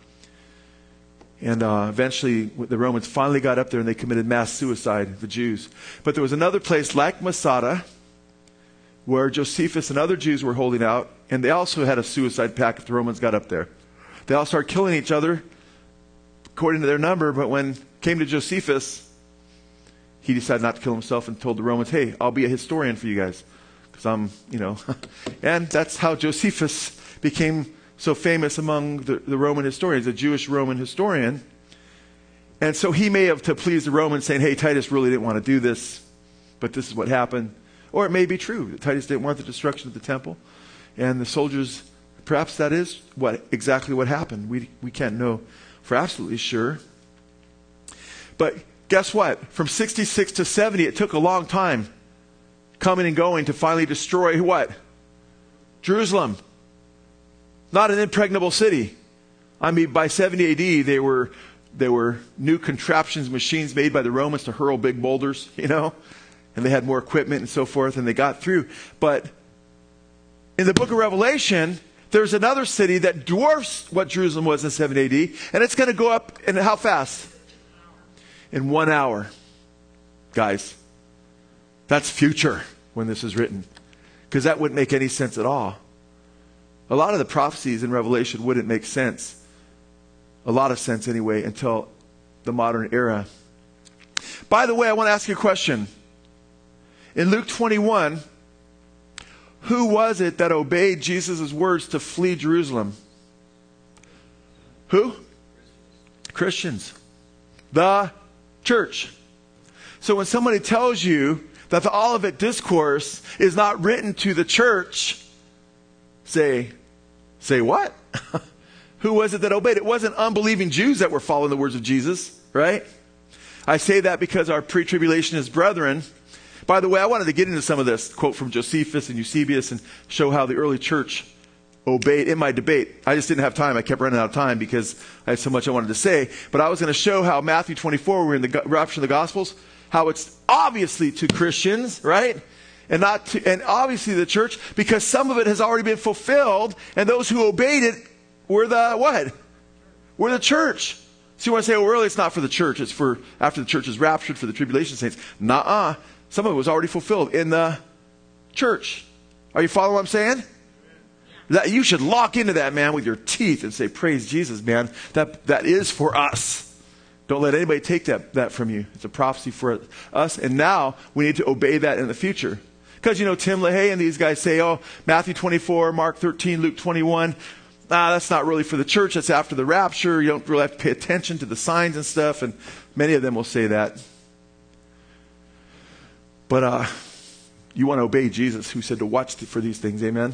And eventually, the Romans finally got up there and they committed mass suicide, the Jews. But there was another place like Masada where Josephus and other Jews were holding out, and they also had a suicide pact if the Romans got up there. They all started killing each other according to their number, but when it came to Josephus, he decided not to kill himself and told the Romans, hey, I'll be a historian for you guys. Because I'm, And that's how Josephus became so famous among the Roman historians, a Jewish Roman historian. And so he may have, to please the Romans, saying, hey, Titus really didn't want to do this, but this is what happened. Or it may be true that Titus didn't want the destruction of the temple. And the soldiers, perhaps that is exactly what happened. We can't know for absolutely sure. But guess what? From 66 to 70, it took a long time coming and going to finally destroy what? Jerusalem. Not an impregnable city. I mean, by 70 AD, there were new contraptions, machines made by the Romans to hurl big boulders, and they had more equipment and so forth, and they got through. But in the book of Revelation, there's another city that dwarfs what Jerusalem was in 70 AD, and it's going to go up in how fast? In 1 hour. Guys, that's future when this is written, because that wouldn't make any sense at all. A lot of the prophecies in Revelation wouldn't make sense, a lot of sense anyway, until the modern era. By the way, I want to ask you a question. In Luke 21, who was it that obeyed Jesus' words to flee Jerusalem? Who? Christians. The church. So when somebody tells you that the Olivet Discourse is not written to the church, say what? Who was it that obeyed? It wasn't unbelieving Jews that were following the words of Jesus, right? I say that because our pre-tribulationist brethren, by the way, I wanted to get into some of this quote from Josephus and Eusebius and show how the early church obeyed in my debate. I just didn't have time. I kept running out of time because I had so much I wanted to say. But I was going to show how Matthew 24, we're in the rapture of the Gospels, how it's obviously to Christians, right? And obviously the church, because some of it has already been fulfilled, and those who obeyed it were the what? We're the church. So you want to say, well, really, it's not for the church. It's for after the church is raptured for the tribulation saints. Nuh-uh. Some of it was already fulfilled in the church. Are you following what I'm saying? That you should lock into that, man, with your teeth and say, praise Jesus, man. That is for us. Don't let anybody take that from you. It's a prophecy for us. And now we need to obey that in the future. Because, Tim LaHaye and these guys say, oh, Matthew 24, Mark 13, Luke 21. That's not really for the church. That's after the rapture. You don't really have to pay attention to the signs and stuff. And many of them will say that. But you want to obey Jesus, who said to watch for these things. Amen?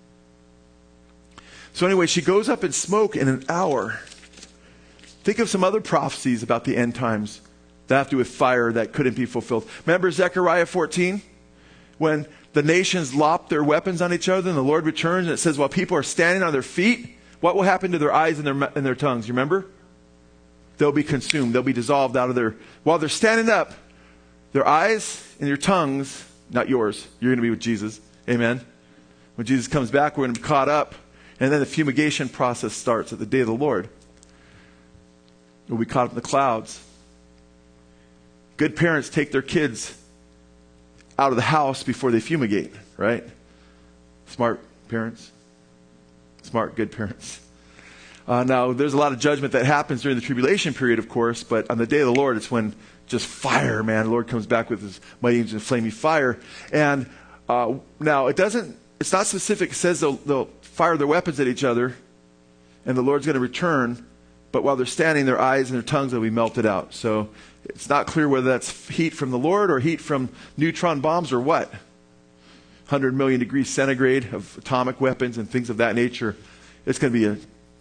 So anyway, she goes up in smoke in an hour. Think of some other prophecies about the end times that have to do with fire that couldn't be fulfilled. Remember Zechariah 14? When the nations lopped their weapons on each other and the Lord returns, and it says while people are standing on their feet, what will happen to their eyes and their tongues? You remember? They'll be consumed. They'll be dissolved out of while they're standing up, their eyes and your tongues, not yours. You're going to be with Jesus. Amen? When Jesus comes back, we're going to be caught up. And then the fumigation process starts at the day of the Lord. We'll be caught up in the clouds. Good parents take their kids out of the house before they fumigate, right? Smart parents. Smart, good parents. Now, there's a lot of judgment that happens during the tribulation period, of course, but on the day of the Lord, it's when just fire, man. The Lord comes back with his mighty angels and flaming fire. And now, it's not specific. It says they'll fire their weapons at each other, and the Lord's going to return. But while they're standing, their eyes and their tongues will be melted out. So it's not clear whether that's heat from the Lord or heat from neutron bombs or what. 100 million degrees centigrade of atomic weapons and things of that nature. It's going to be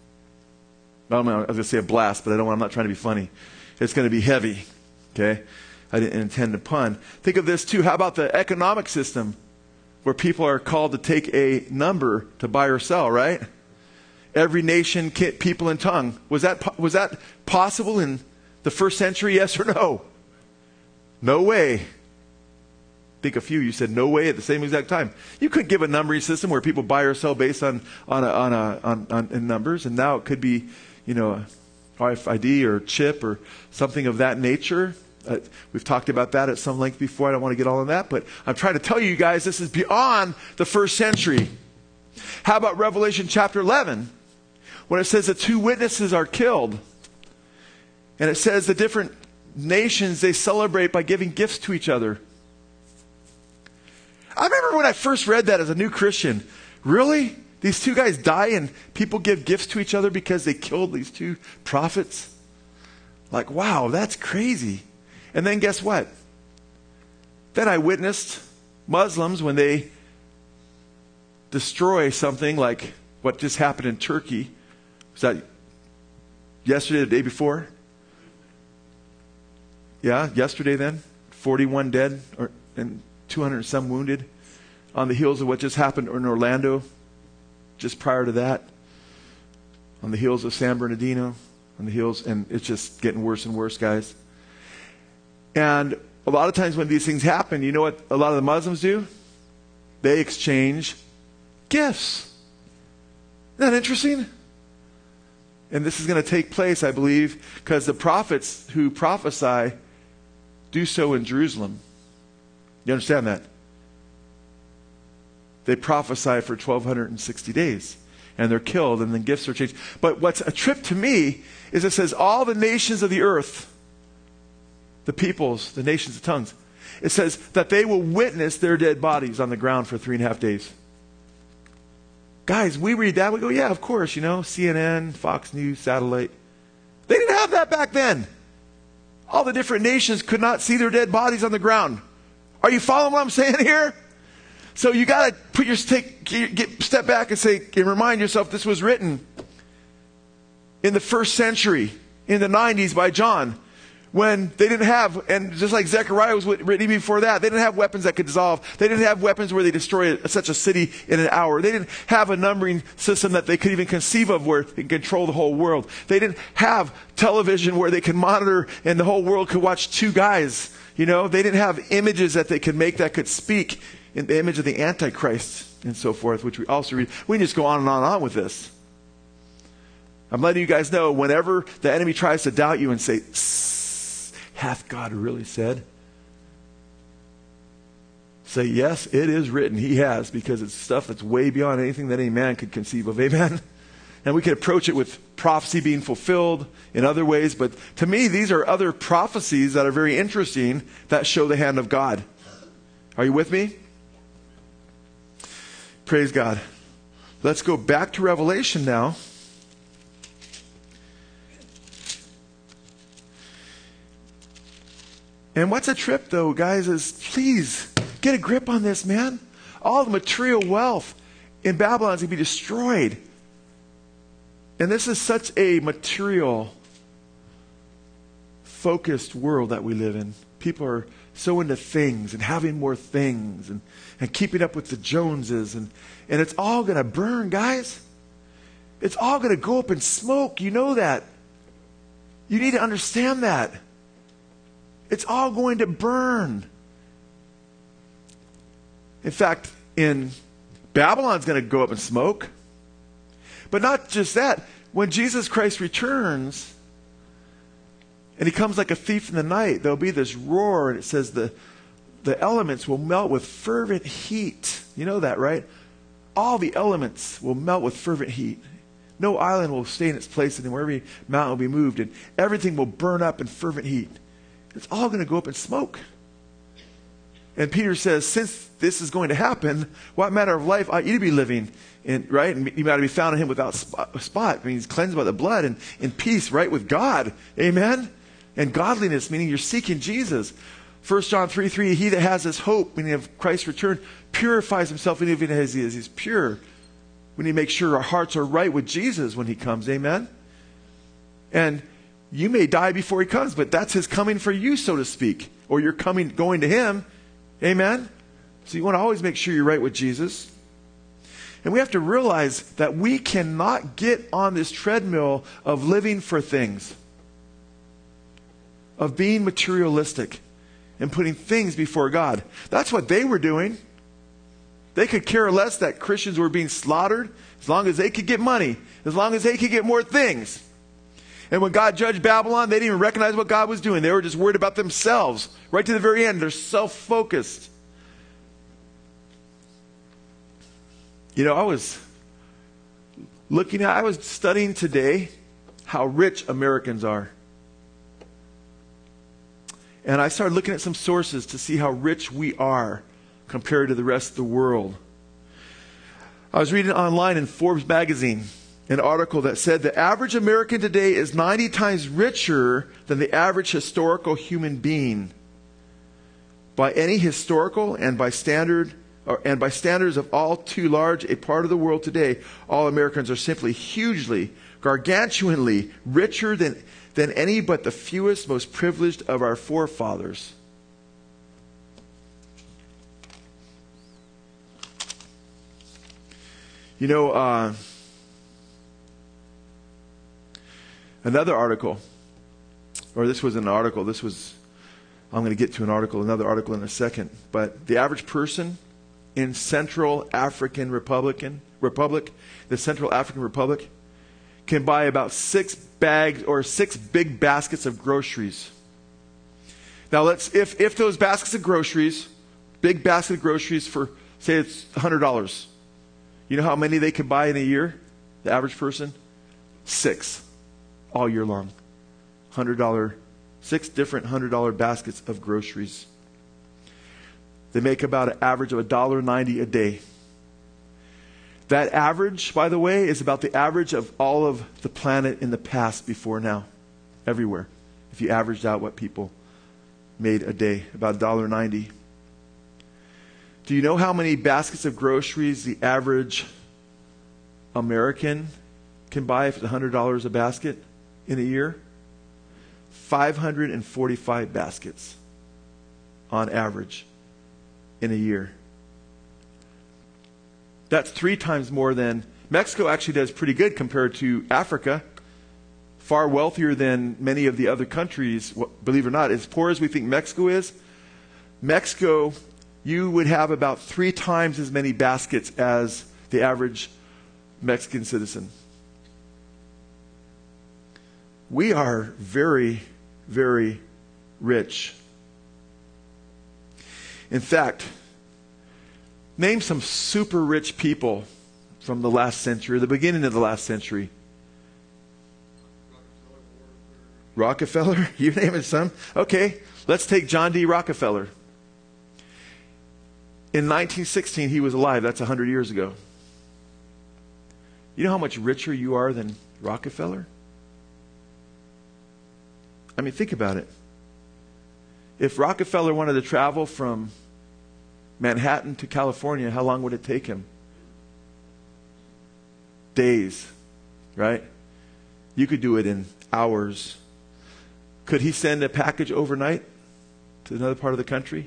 I was going to say a blast, but I'm not trying to be funny. It's going to be heavy. Okay? I didn't intend to pun. Think of this too. How about the economic system where people are called to take a number to buy or sell, right? Every nation, people and tongue. Was that possible in the first century? Yes or no? No way. I think a few you said no way at the same exact time. You could give a numbering system where people buy or sell based on numbers, and now it could be, RFID or chip or something of that nature. We've talked about that at some length before. I don't want to get all in that, but I'm trying to tell you guys this is beyond the first century. How about Revelation chapter 11? When it says that 2 witnesses are killed. And it says the different nations, they celebrate by giving gifts to each other. I remember when I first read that as a new Christian. Really? These 2 guys die and people give gifts to each other because they killed these 2 prophets? Like, wow, that's crazy. And then guess what? Then I witnessed Muslims when they destroy something like what just happened in Turkey. Was that yesterday, the day before? Yeah, yesterday then. 41 dead and 200 and some wounded on the heels of what just happened in Orlando just prior to that. On the heels of San Bernardino. On the heels, and it's just getting worse and worse, guys. And a lot of times when these things happen, you know what a lot of the Muslims do? They exchange gifts. Isn't that interesting? And this is going to take place, I believe, because the prophets who prophesy do so in Jerusalem. You understand that? They prophesy for 1,260 days. And they're killed, and then gifts are changed. But what's a trip to me is it says all the nations of the earth, the peoples, the nations of tongues, it says that they will witness their dead bodies on the ground for 3.5 days. Guys, we read that, we go, yeah, of course, CNN, Fox News, satellite. They didn't have that back then. All the different nations could not see their dead bodies on the ground. Are you following what I'm saying here? So you got to put step back and remind yourself this was written in the first century, in the 90s by John, when they didn't have, and just like Zechariah was written before that, they didn't have weapons that could dissolve. They didn't have weapons where they destroy such a city in an hour. They didn't have a numbering system that they could even conceive of where they can control the whole world. They didn't have television where they could monitor and the whole world could watch two guys. They didn't have images that they could make that could speak in the image of the Antichrist and so forth, which we also read. We can just go on and on with this. I'm letting you guys know, whenever the enemy tries to doubt you and say, hath God really said? Say, yes, it is written. He has, because it's stuff that's way beyond anything that any man could conceive of. Amen? And we can approach it with prophecy being fulfilled in other ways. But to me, these are other prophecies that are very interesting that show the hand of God. Are you with me? Praise God. Let's go back to Revelation now. And what's a trip, though, guys, is please get a grip on this, man. All the material wealth in Babylon is going to be destroyed. And this is such a material-focused world that we live in. People are so into things and having more things and keeping up with the Joneses. And it's all going to burn, guys. It's all going to go up in smoke. You know that. You need to understand that. It's all going to burn. In fact, in Babylon's going to go up in smoke. But not just that. When Jesus Christ returns, and he comes like a thief in the night, there'll be this roar, and it says the elements will melt with fervent heat. You know that, right? All the elements will melt with fervent heat. No island will stay in its place anymore. Every mountain will be moved, and everything will burn up in fervent heat. It's all going to go up in smoke. And Peter says, since this is going to happen, what manner of life ought you to be living in, right? And you ought to be found in him without spot. I mean, he's cleansed by the blood and in peace, right, with God. Amen? And godliness, meaning you're seeking Jesus. 1 John 3:3, he that has this hope, meaning of Christ's return, purifies himself even as he is. He's pure. We need to make sure our hearts are right with Jesus when he comes. Amen? And you may die before he comes, but that's his coming for you, so to speak. Or you're going to him. Amen? So you want to always make sure you're right with Jesus. And we have to realize that we cannot get on this treadmill of living for things, of being materialistic and putting things before God. That's what they were doing. They could care less that Christians were being slaughtered as long as they could get money, as long as they could get more things. And when God judged Babylon, they didn't even recognize what God was doing. They were just worried about themselves. Right to the very end, they're self-focused. I was studying today how rich Americans are. And I started looking at some sources to see how rich we are compared to the rest of the world. I was reading online in Forbes magazine an article that said the average American today is 90 times richer than the average historical human being. By any historical and by standards of all too large a part of the world today, all Americans are simply hugely, gargantuanly richer than any but the fewest, most privileged of our forefathers. Another article, or this was an article, I'm going to get to another article in a second, but the average person in Central African Republic, the Central African Republic, can buy about 6 big baskets of groceries. Now if those baskets of groceries, big basket of groceries for, say it's $100. You know how many they can buy in a year? The average person? 6. All year long. $100, 6 different $100 baskets of groceries. They make about an average of $1.90 a day. That average, by the way, is about the average of all of the planet in the past before now. Everywhere. If you averaged out what people made a day, about $1.90. Do you know how many baskets of groceries the average American can buy if it's $100 a basket in a year? 545 baskets on average in a year. That's 3 times more than Mexico actually does pretty good compared to Africa. Far wealthier than many of the other countries, believe it or not. As poor as we think Mexico is, Mexico, you would have about 3 times as many baskets as the average Mexican citizen. We are very, very rich. In fact, name some super rich people from the last century, the beginning of the last century. Rockefeller? You name it some? Okay, let's take John D. Rockefeller. In 1916, he was alive. That's 100 years ago. You know how much richer you are than Rockefeller? I mean, think about it. If Rockefeller wanted to travel from Manhattan to California, how long would it take him? Days, right? You could do it in hours. Could he send a package overnight to another part of the country?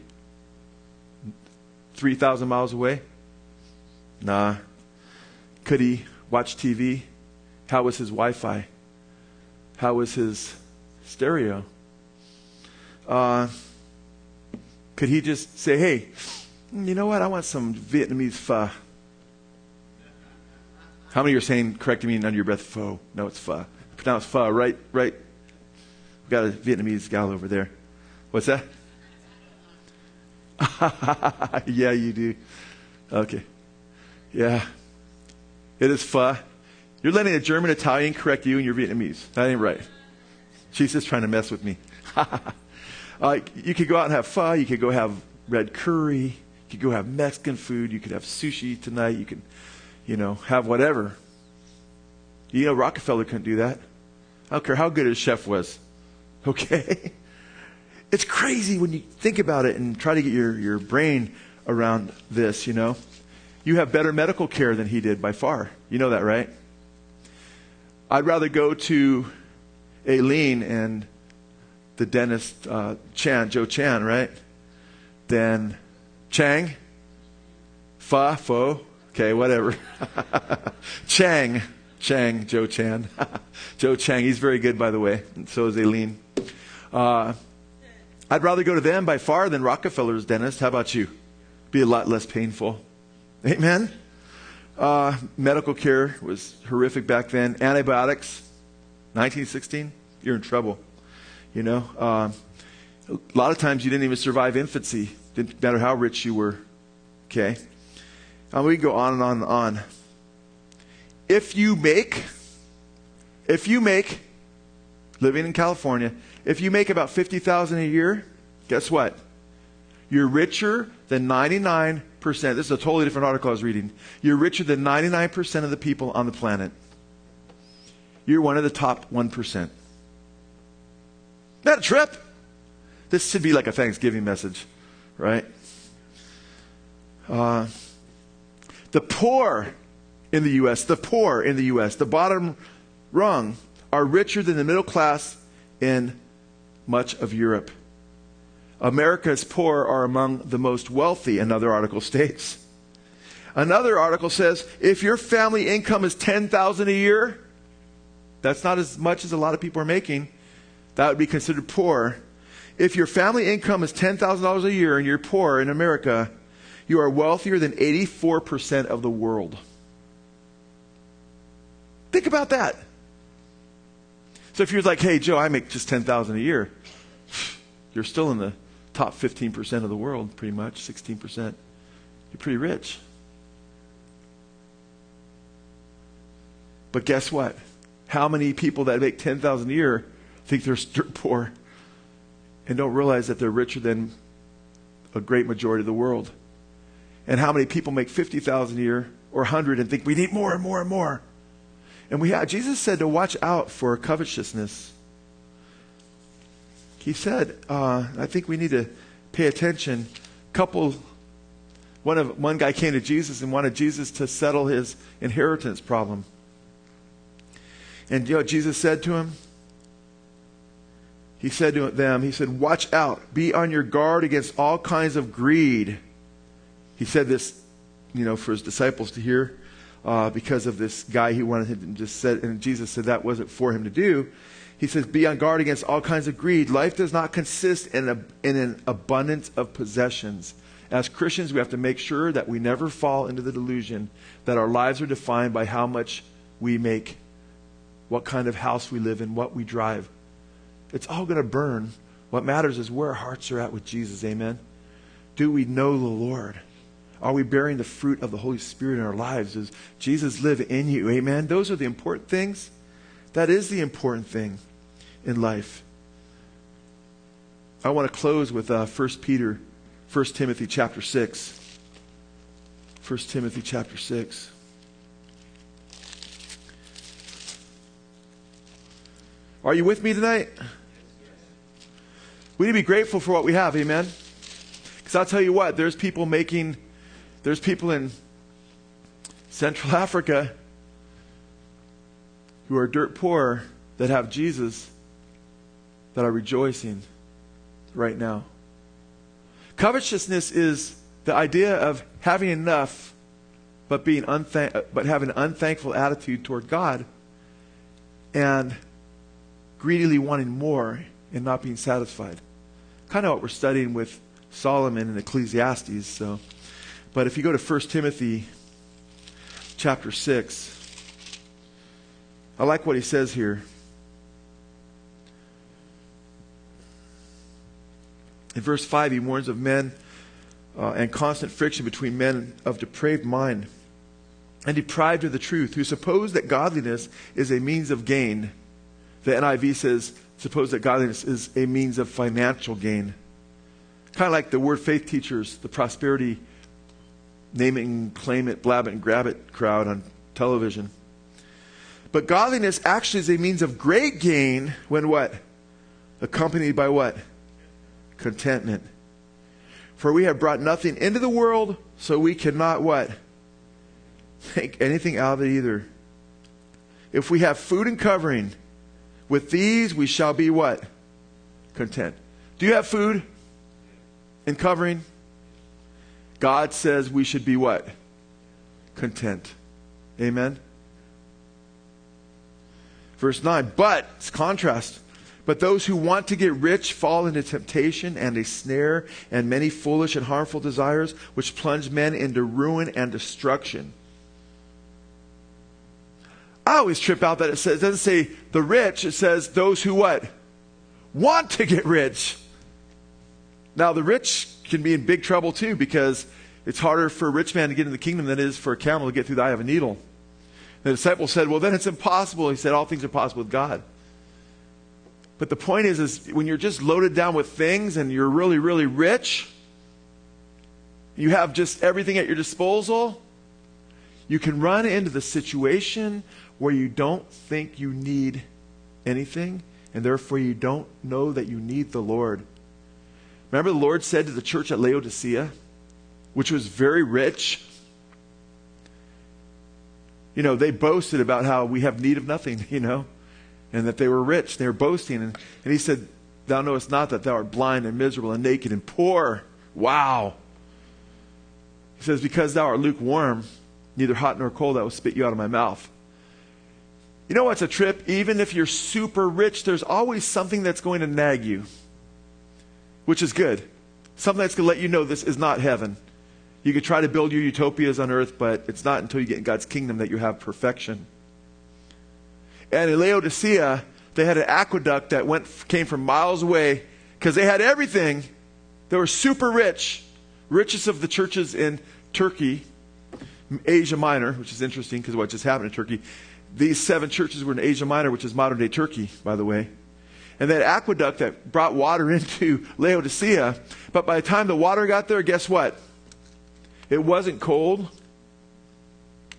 3,000 miles away? Nah. Could he watch TV? How was his Wi-Fi? How was his stereo? Could he just say, hey, you know what? I want some Vietnamese pho. How many are saying, correcting me under your breath, pho? No, it's pho. Pronounce pho, right? We've got a Vietnamese gal over there. What's that? Yeah, you do. Okay. Yeah. It is pho. You're letting a German Italian correct you and you're Vietnamese. That ain't right. She's just trying to mess with me. You could go out and have pho. You could go have red curry. You could go have Mexican food. You could have sushi tonight. You could, have whatever. Rockefeller couldn't do that. I don't care how good his chef was. Okay? It's crazy when you think about it and try to get your brain around this, You have better medical care than he did by far. You know that, right? I'd rather go to Aileen and the dentist, Joe Chan, right? Than Chang? Pho? Okay, whatever. Joe Chan. Joe Chang, he's very good, by the way. And so is Aileen. I'd rather go to them by far than Rockefeller's dentist. How about you? Be a lot less painful. Amen? Medical care was horrific back then. Antibiotics, 1916, you're in trouble. A lot of times you didn't even survive infancy. Didn't matter how rich you were. Okay? We can go on and on and on. If you make, living in California, if you make about $50,000 a year, guess what? You're richer than 99%. This is a totally different article I was reading. You're richer than 99% of the people on the planet. You're one of the top 1%. Isn't that a trip? This should be like a Thanksgiving message, right? The poor in the U.S., the bottom rung, are richer than the middle class in much of Europe. America's poor are among the most wealthy, another article states. Another article says, if your family income is $10,000 a year, that's not as much as a lot of people are making. That would be considered poor. If your family income is $10,000 a year and you're poor in America, you are wealthier than 84% of the world. Think about that. So if you're like, hey, Joe, I make just $10,000 a year, you're still in the top 15% of the world, pretty much, 16%. You're pretty rich. But guess what? How many people that make $10,000 a year think they're poor and don't realize that they're richer than a great majority of the world? And how many people make $50,000 a year or 100 and think we need more and more and more. And Jesus said to watch out for covetousness. He said, I think we need to pay attention. One guy came to Jesus and wanted Jesus to settle his inheritance problem. And you know what Jesus said to him? He said to them, he said, watch out, be on your guard against all kinds of greed. He said this, for his disciples to hear, because of this guy he wanted him to just said, and Jesus said that wasn't for him to do. He says, be on guard against all kinds of greed. Life does not consist in an abundance of possessions. As Christians, we have to make sure that we never fall into the delusion that our lives are defined by how much we make, what kind of house we live in, what we drive. It's all going to burn. What matters is where our hearts are at with Jesus. Amen. Do we know the Lord? Are we bearing the fruit of the Holy Spirit in our lives? Does Jesus live in you? Amen. Those are the important things. That is the important thing in life. I want to close with 1 Timothy chapter 6. 1 Timothy chapter 6. Are you with me tonight? We need to be grateful for what we have, amen? Because I'll tell you what, there's people in Central Africa who are dirt poor that have Jesus that are rejoicing right now. Covetousness is the idea of having enough but having an unthankful attitude toward God and greedily wanting more and not being satisfied. Kind of what we're studying with Solomon in Ecclesiastes. But if you go to 1 Timothy chapter 6, I like what he says here. In verse 5, he warns of men and constant friction between men of depraved mind and deprived of the truth, who suppose that godliness is a means of gain. The NIV says, suppose that godliness is a means of financial gain. Kind of like the word faith teachers, the prosperity name it, claim it, blab it, and grab it crowd on television. But godliness actually is a means of great gain when what? Accompanied by what? Contentment. For we have brought nothing into the world, so we cannot what? Take anything out of it either. If we have food and covering, with these we shall be what? Content. Do you have food and covering? God says we should be what? Content. Amen? Verse 9, but, it's contrast, but those who want to get rich fall into temptation and a snare and many foolish and harmful desires which plunge men into ruin and destruction. I always trip out that it doesn't say the rich, it says those who what? Want to get rich. Now the rich can be in big trouble too, because it's harder for a rich man to get into the kingdom than it is for a camel to get through the eye of a needle. The disciple said, well, then it's impossible. He said, all things are possible with God. But the point is when you're just loaded down with things and you're really, really rich, you have just everything at your disposal, you can run into the situation where you don't think you need anything, and therefore you don't know that you need the Lord. Remember the Lord said to the church at Laodicea, which was very rich, they boasted about how we have need of nothing, and that they were rich. They were boasting. And he said, thou knowest not that thou art blind and miserable and naked and poor. Wow. He says, because thou art lukewarm, neither hot nor cold, I will spit you out of my mouth. You know what's a trip? Even if you're super rich, there's always something that's going to nag you, which is good. Something that's going to let you know this is not heaven. You could try to build your utopias on earth, but it's not until you get in God's kingdom that you have perfection. And in Laodicea, they had an aqueduct that came from miles away because they had everything. They were super rich. Richest of the churches in Turkey, Asia Minor, which is interesting because what just happened in Turkey. These 7 churches were in Asia Minor, which is modern day Turkey, by the way. And that aqueduct that brought water into Laodicea. But by the time the water got there, guess what? It wasn't cold.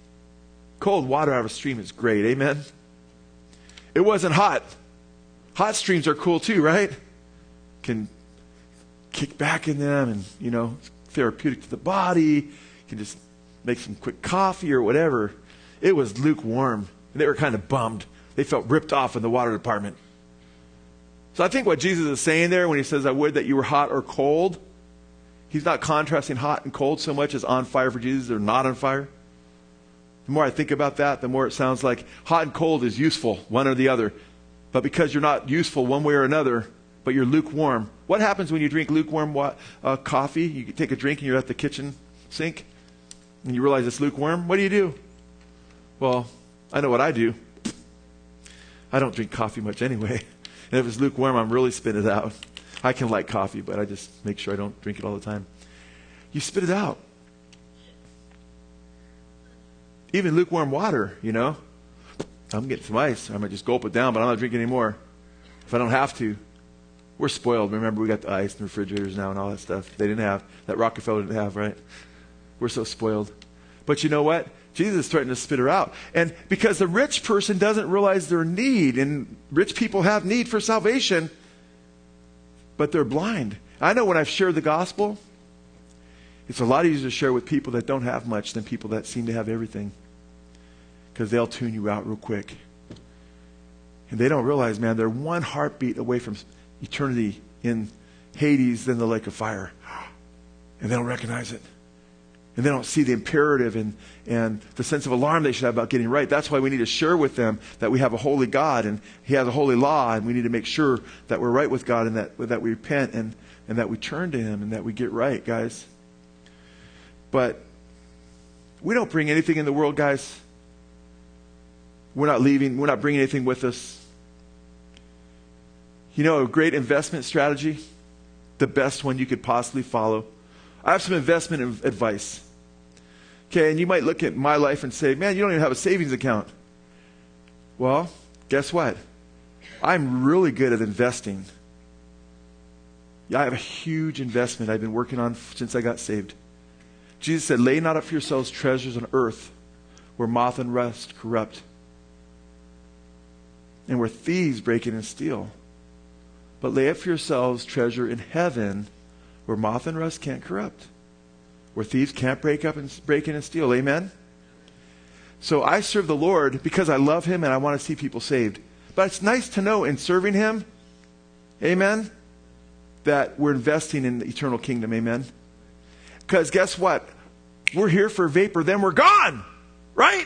cold, water out of a stream is great. Amen? It wasn't hot. Hot streams are cool too, right? Can kick back in them and, therapeutic to the body. You can just make some quick coffee or whatever. It was lukewarm. And they were kind of bummed. They felt ripped off in the water department. So I think what Jesus is saying there when he says, I would that you were hot or cold, he's not contrasting hot and cold so much as on fire for Jesus or not on fire. The more I think about that, the more it sounds like hot and cold is useful, one or the other. But because you're not useful one way or another, but you're lukewarm. What happens when you drink lukewarm coffee? You take a drink and you're at the kitchen sink and you realize it's lukewarm. What do? Well, I know what I do. I don't drink coffee much anyway. And if it's lukewarm, I'm really spitting it out. I can like coffee, but I just make sure I don't drink it all the time. You spit it out. Even lukewarm water, I'm getting some ice. I might just gulp it down, but I'm not drinking anymore if I don't have to. We're spoiled. Remember, we got the ice and refrigerators now and all that stuff. They didn't have. That Rockefeller didn't have, right? We're so spoiled. But you know what? Jesus is threatening to spit her out. And because the rich person doesn't realize their need, and rich people have need for salvation, but they're blind. I know when I've shared the gospel, it's a lot easier to share with people that don't have much than people that seem to have everything. Because they'll tune you out real quick. And they don't realize, man, they're one heartbeat away from eternity in Hades than the lake of fire. And they don't recognize it. And they don't see the imperative and the sense of alarm they should have about getting right. That's why we need to share with them that we have a holy God and he has a holy law, and we need to make sure that we're right with God and that we repent and that we turn to him and that we get right, guys. But we don't bring anything in the world, guys. We're not bringing anything with us. A great investment strategy, the best one you could possibly follow. I have some investment advice. Okay, and you might look at my life and say, man, you don't even have a savings account. Well, guess what? I'm really good at investing. I have a huge investment I've been working on since I got saved. Jesus said, lay not up for yourselves treasures on earth where moth and rust corrupt and where thieves break in and steal. But lay up for yourselves treasure in heaven where moth and rust can't corrupt, where thieves can't break in and steal. Amen? So I serve the Lord because I love him and I want to see people saved. But it's nice to know in serving him, amen, that we're investing in the eternal kingdom. Amen? Because guess what? We're here for vapor, then we're gone. Right?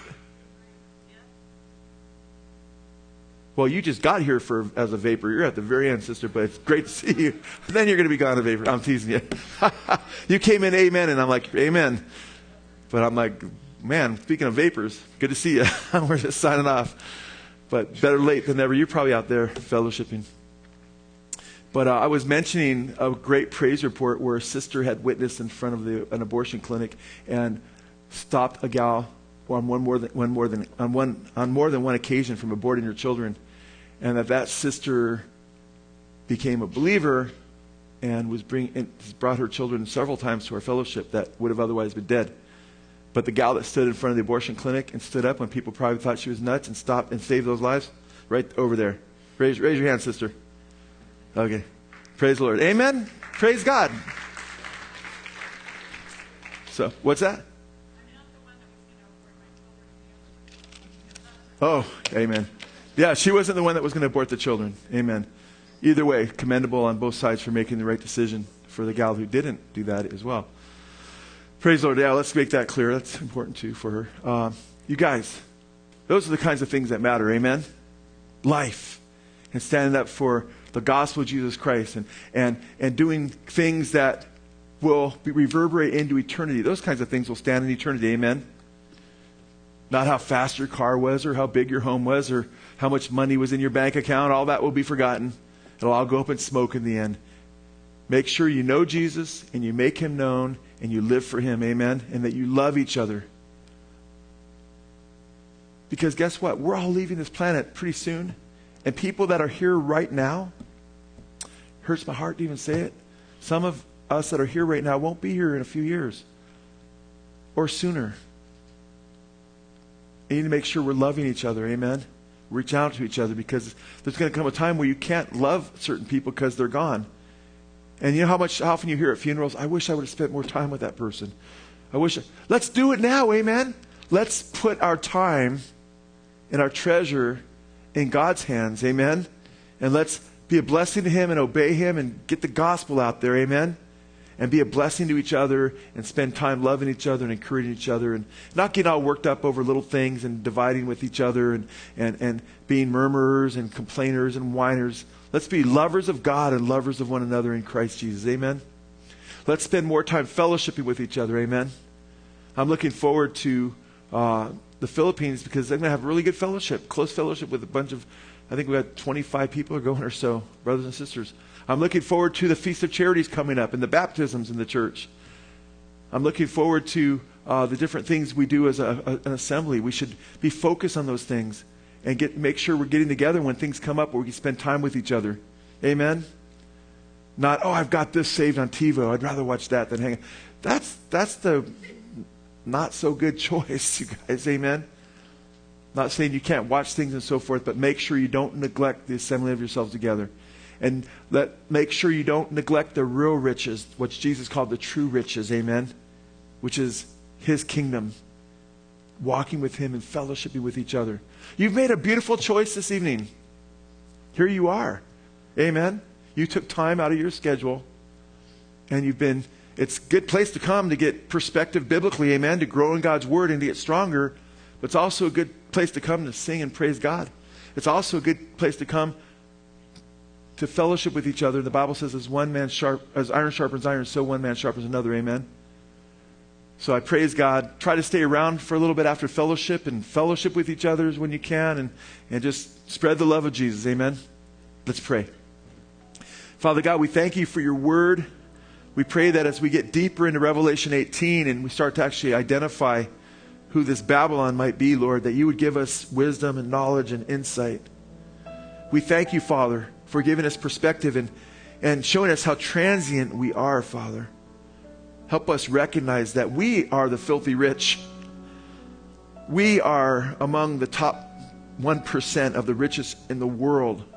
Well, you just got here as a vapor. You're at the very end, sister, but it's great to see you. Then you're going to be gone a vapor. I'm teasing you. You came in, amen, and I'm like, amen. But I'm like, man, speaking of vapors, good to see you. We're just signing off. But better late than never. You're probably out there fellowshipping. But I was mentioning a great praise report where a sister had witnessed in front of an abortion clinic and stopped a gal on more than one occasion from aborting her children, and that sister became a believer and brought her children several times to our fellowship that would have otherwise been dead. But the gal that stood in front of the abortion clinic and stood up when people probably thought she was nuts and stopped and saved those lives, right over there. Raise your hand, sister. Okay. Praise the Lord. Amen. Praise God. So, what's that? Oh, amen. Yeah, she wasn't the one that was going to abort the children. Amen. Either way, commendable on both sides for making the right decision for the gal who didn't do that as well. Praise the Lord. Yeah, let's make that clear. That's important too for her. You guys, those are the kinds of things that matter. Amen. Life and standing up for the gospel of Jesus Christ and doing things that will reverberate into eternity. Those kinds of things will stand in eternity. Amen. Not how fast your car was or how big your home was or how much money was in your bank account. All that will be forgotten. It'll all go up in smoke in the end. Make sure you know Jesus and you make him known and you live for him. Amen. And that you love each other. Because guess what? We're all leaving this planet pretty soon. And people that are here right now, hurts my heart to even say it, some of us that are here right now won't be here in a few years or sooner. you need to make sure we're loving each other. Amen. Reach out to each other, because there's going to come a time where you can't love certain people because they're gone. And you know how often you hear at funerals, I wish I would have spent more time with that person. Let's do it now, amen? Let's put our time and our treasure in God's hands, amen? And let's be a blessing to Him and obey Him and get the gospel out there, amen? And be a blessing to each other and spend time loving each other and encouraging each other and not getting all worked up over little things and dividing with each other and being murmurers and complainers and whiners. Let's be lovers of God and lovers of one another in Christ Jesus. Amen. Let's spend more time fellowshipping with each other. Amen. I'm looking forward to the Philippines, because they're going to have really good fellowship, close fellowship with a bunch of, I think we got 25 people are going or so, brothers and sisters. I'm looking forward to the Feast of Charities coming up and the baptisms in the church. I'm looking forward to the different things we do as an assembly. We should be focused on those things and make sure we're getting together when things come up where we can spend time with each other. Amen? Not, I've got this saved on TiVo. I'd rather watch that than hang out. That's the not so good choice, you guys. Amen? Not saying you can't watch things and so forth, but make sure you don't neglect the assembly of yourselves together. And make sure you don't neglect the real riches, what Jesus called the true riches. Amen? Which is His kingdom. Walking with Him and fellowshipping with each other. You've made a beautiful choice this evening. Here you are. Amen. You took time out of your schedule, and it's a good place to come to get perspective biblically, amen, to grow in God's Word and to get stronger. But it's also a good place to come to sing and praise God. It's also a good place to come to fellowship with each other. The Bible says, as iron sharpens iron, so one man sharpens another, amen. So I praise God. Try to stay around for a little bit after fellowship and fellowship with each other when you can, and just spread the love of Jesus. Amen. Let's pray. Father God, we thank You for Your Word. We pray that as we get deeper into Revelation 18 and we start to actually identify who this Babylon might be, Lord, that You would give us wisdom and knowledge and insight. We thank You, Father, for giving us perspective and showing us how transient we are, Father. Help us recognize that we are the filthy rich. We are among the top 1% of the richest in the world.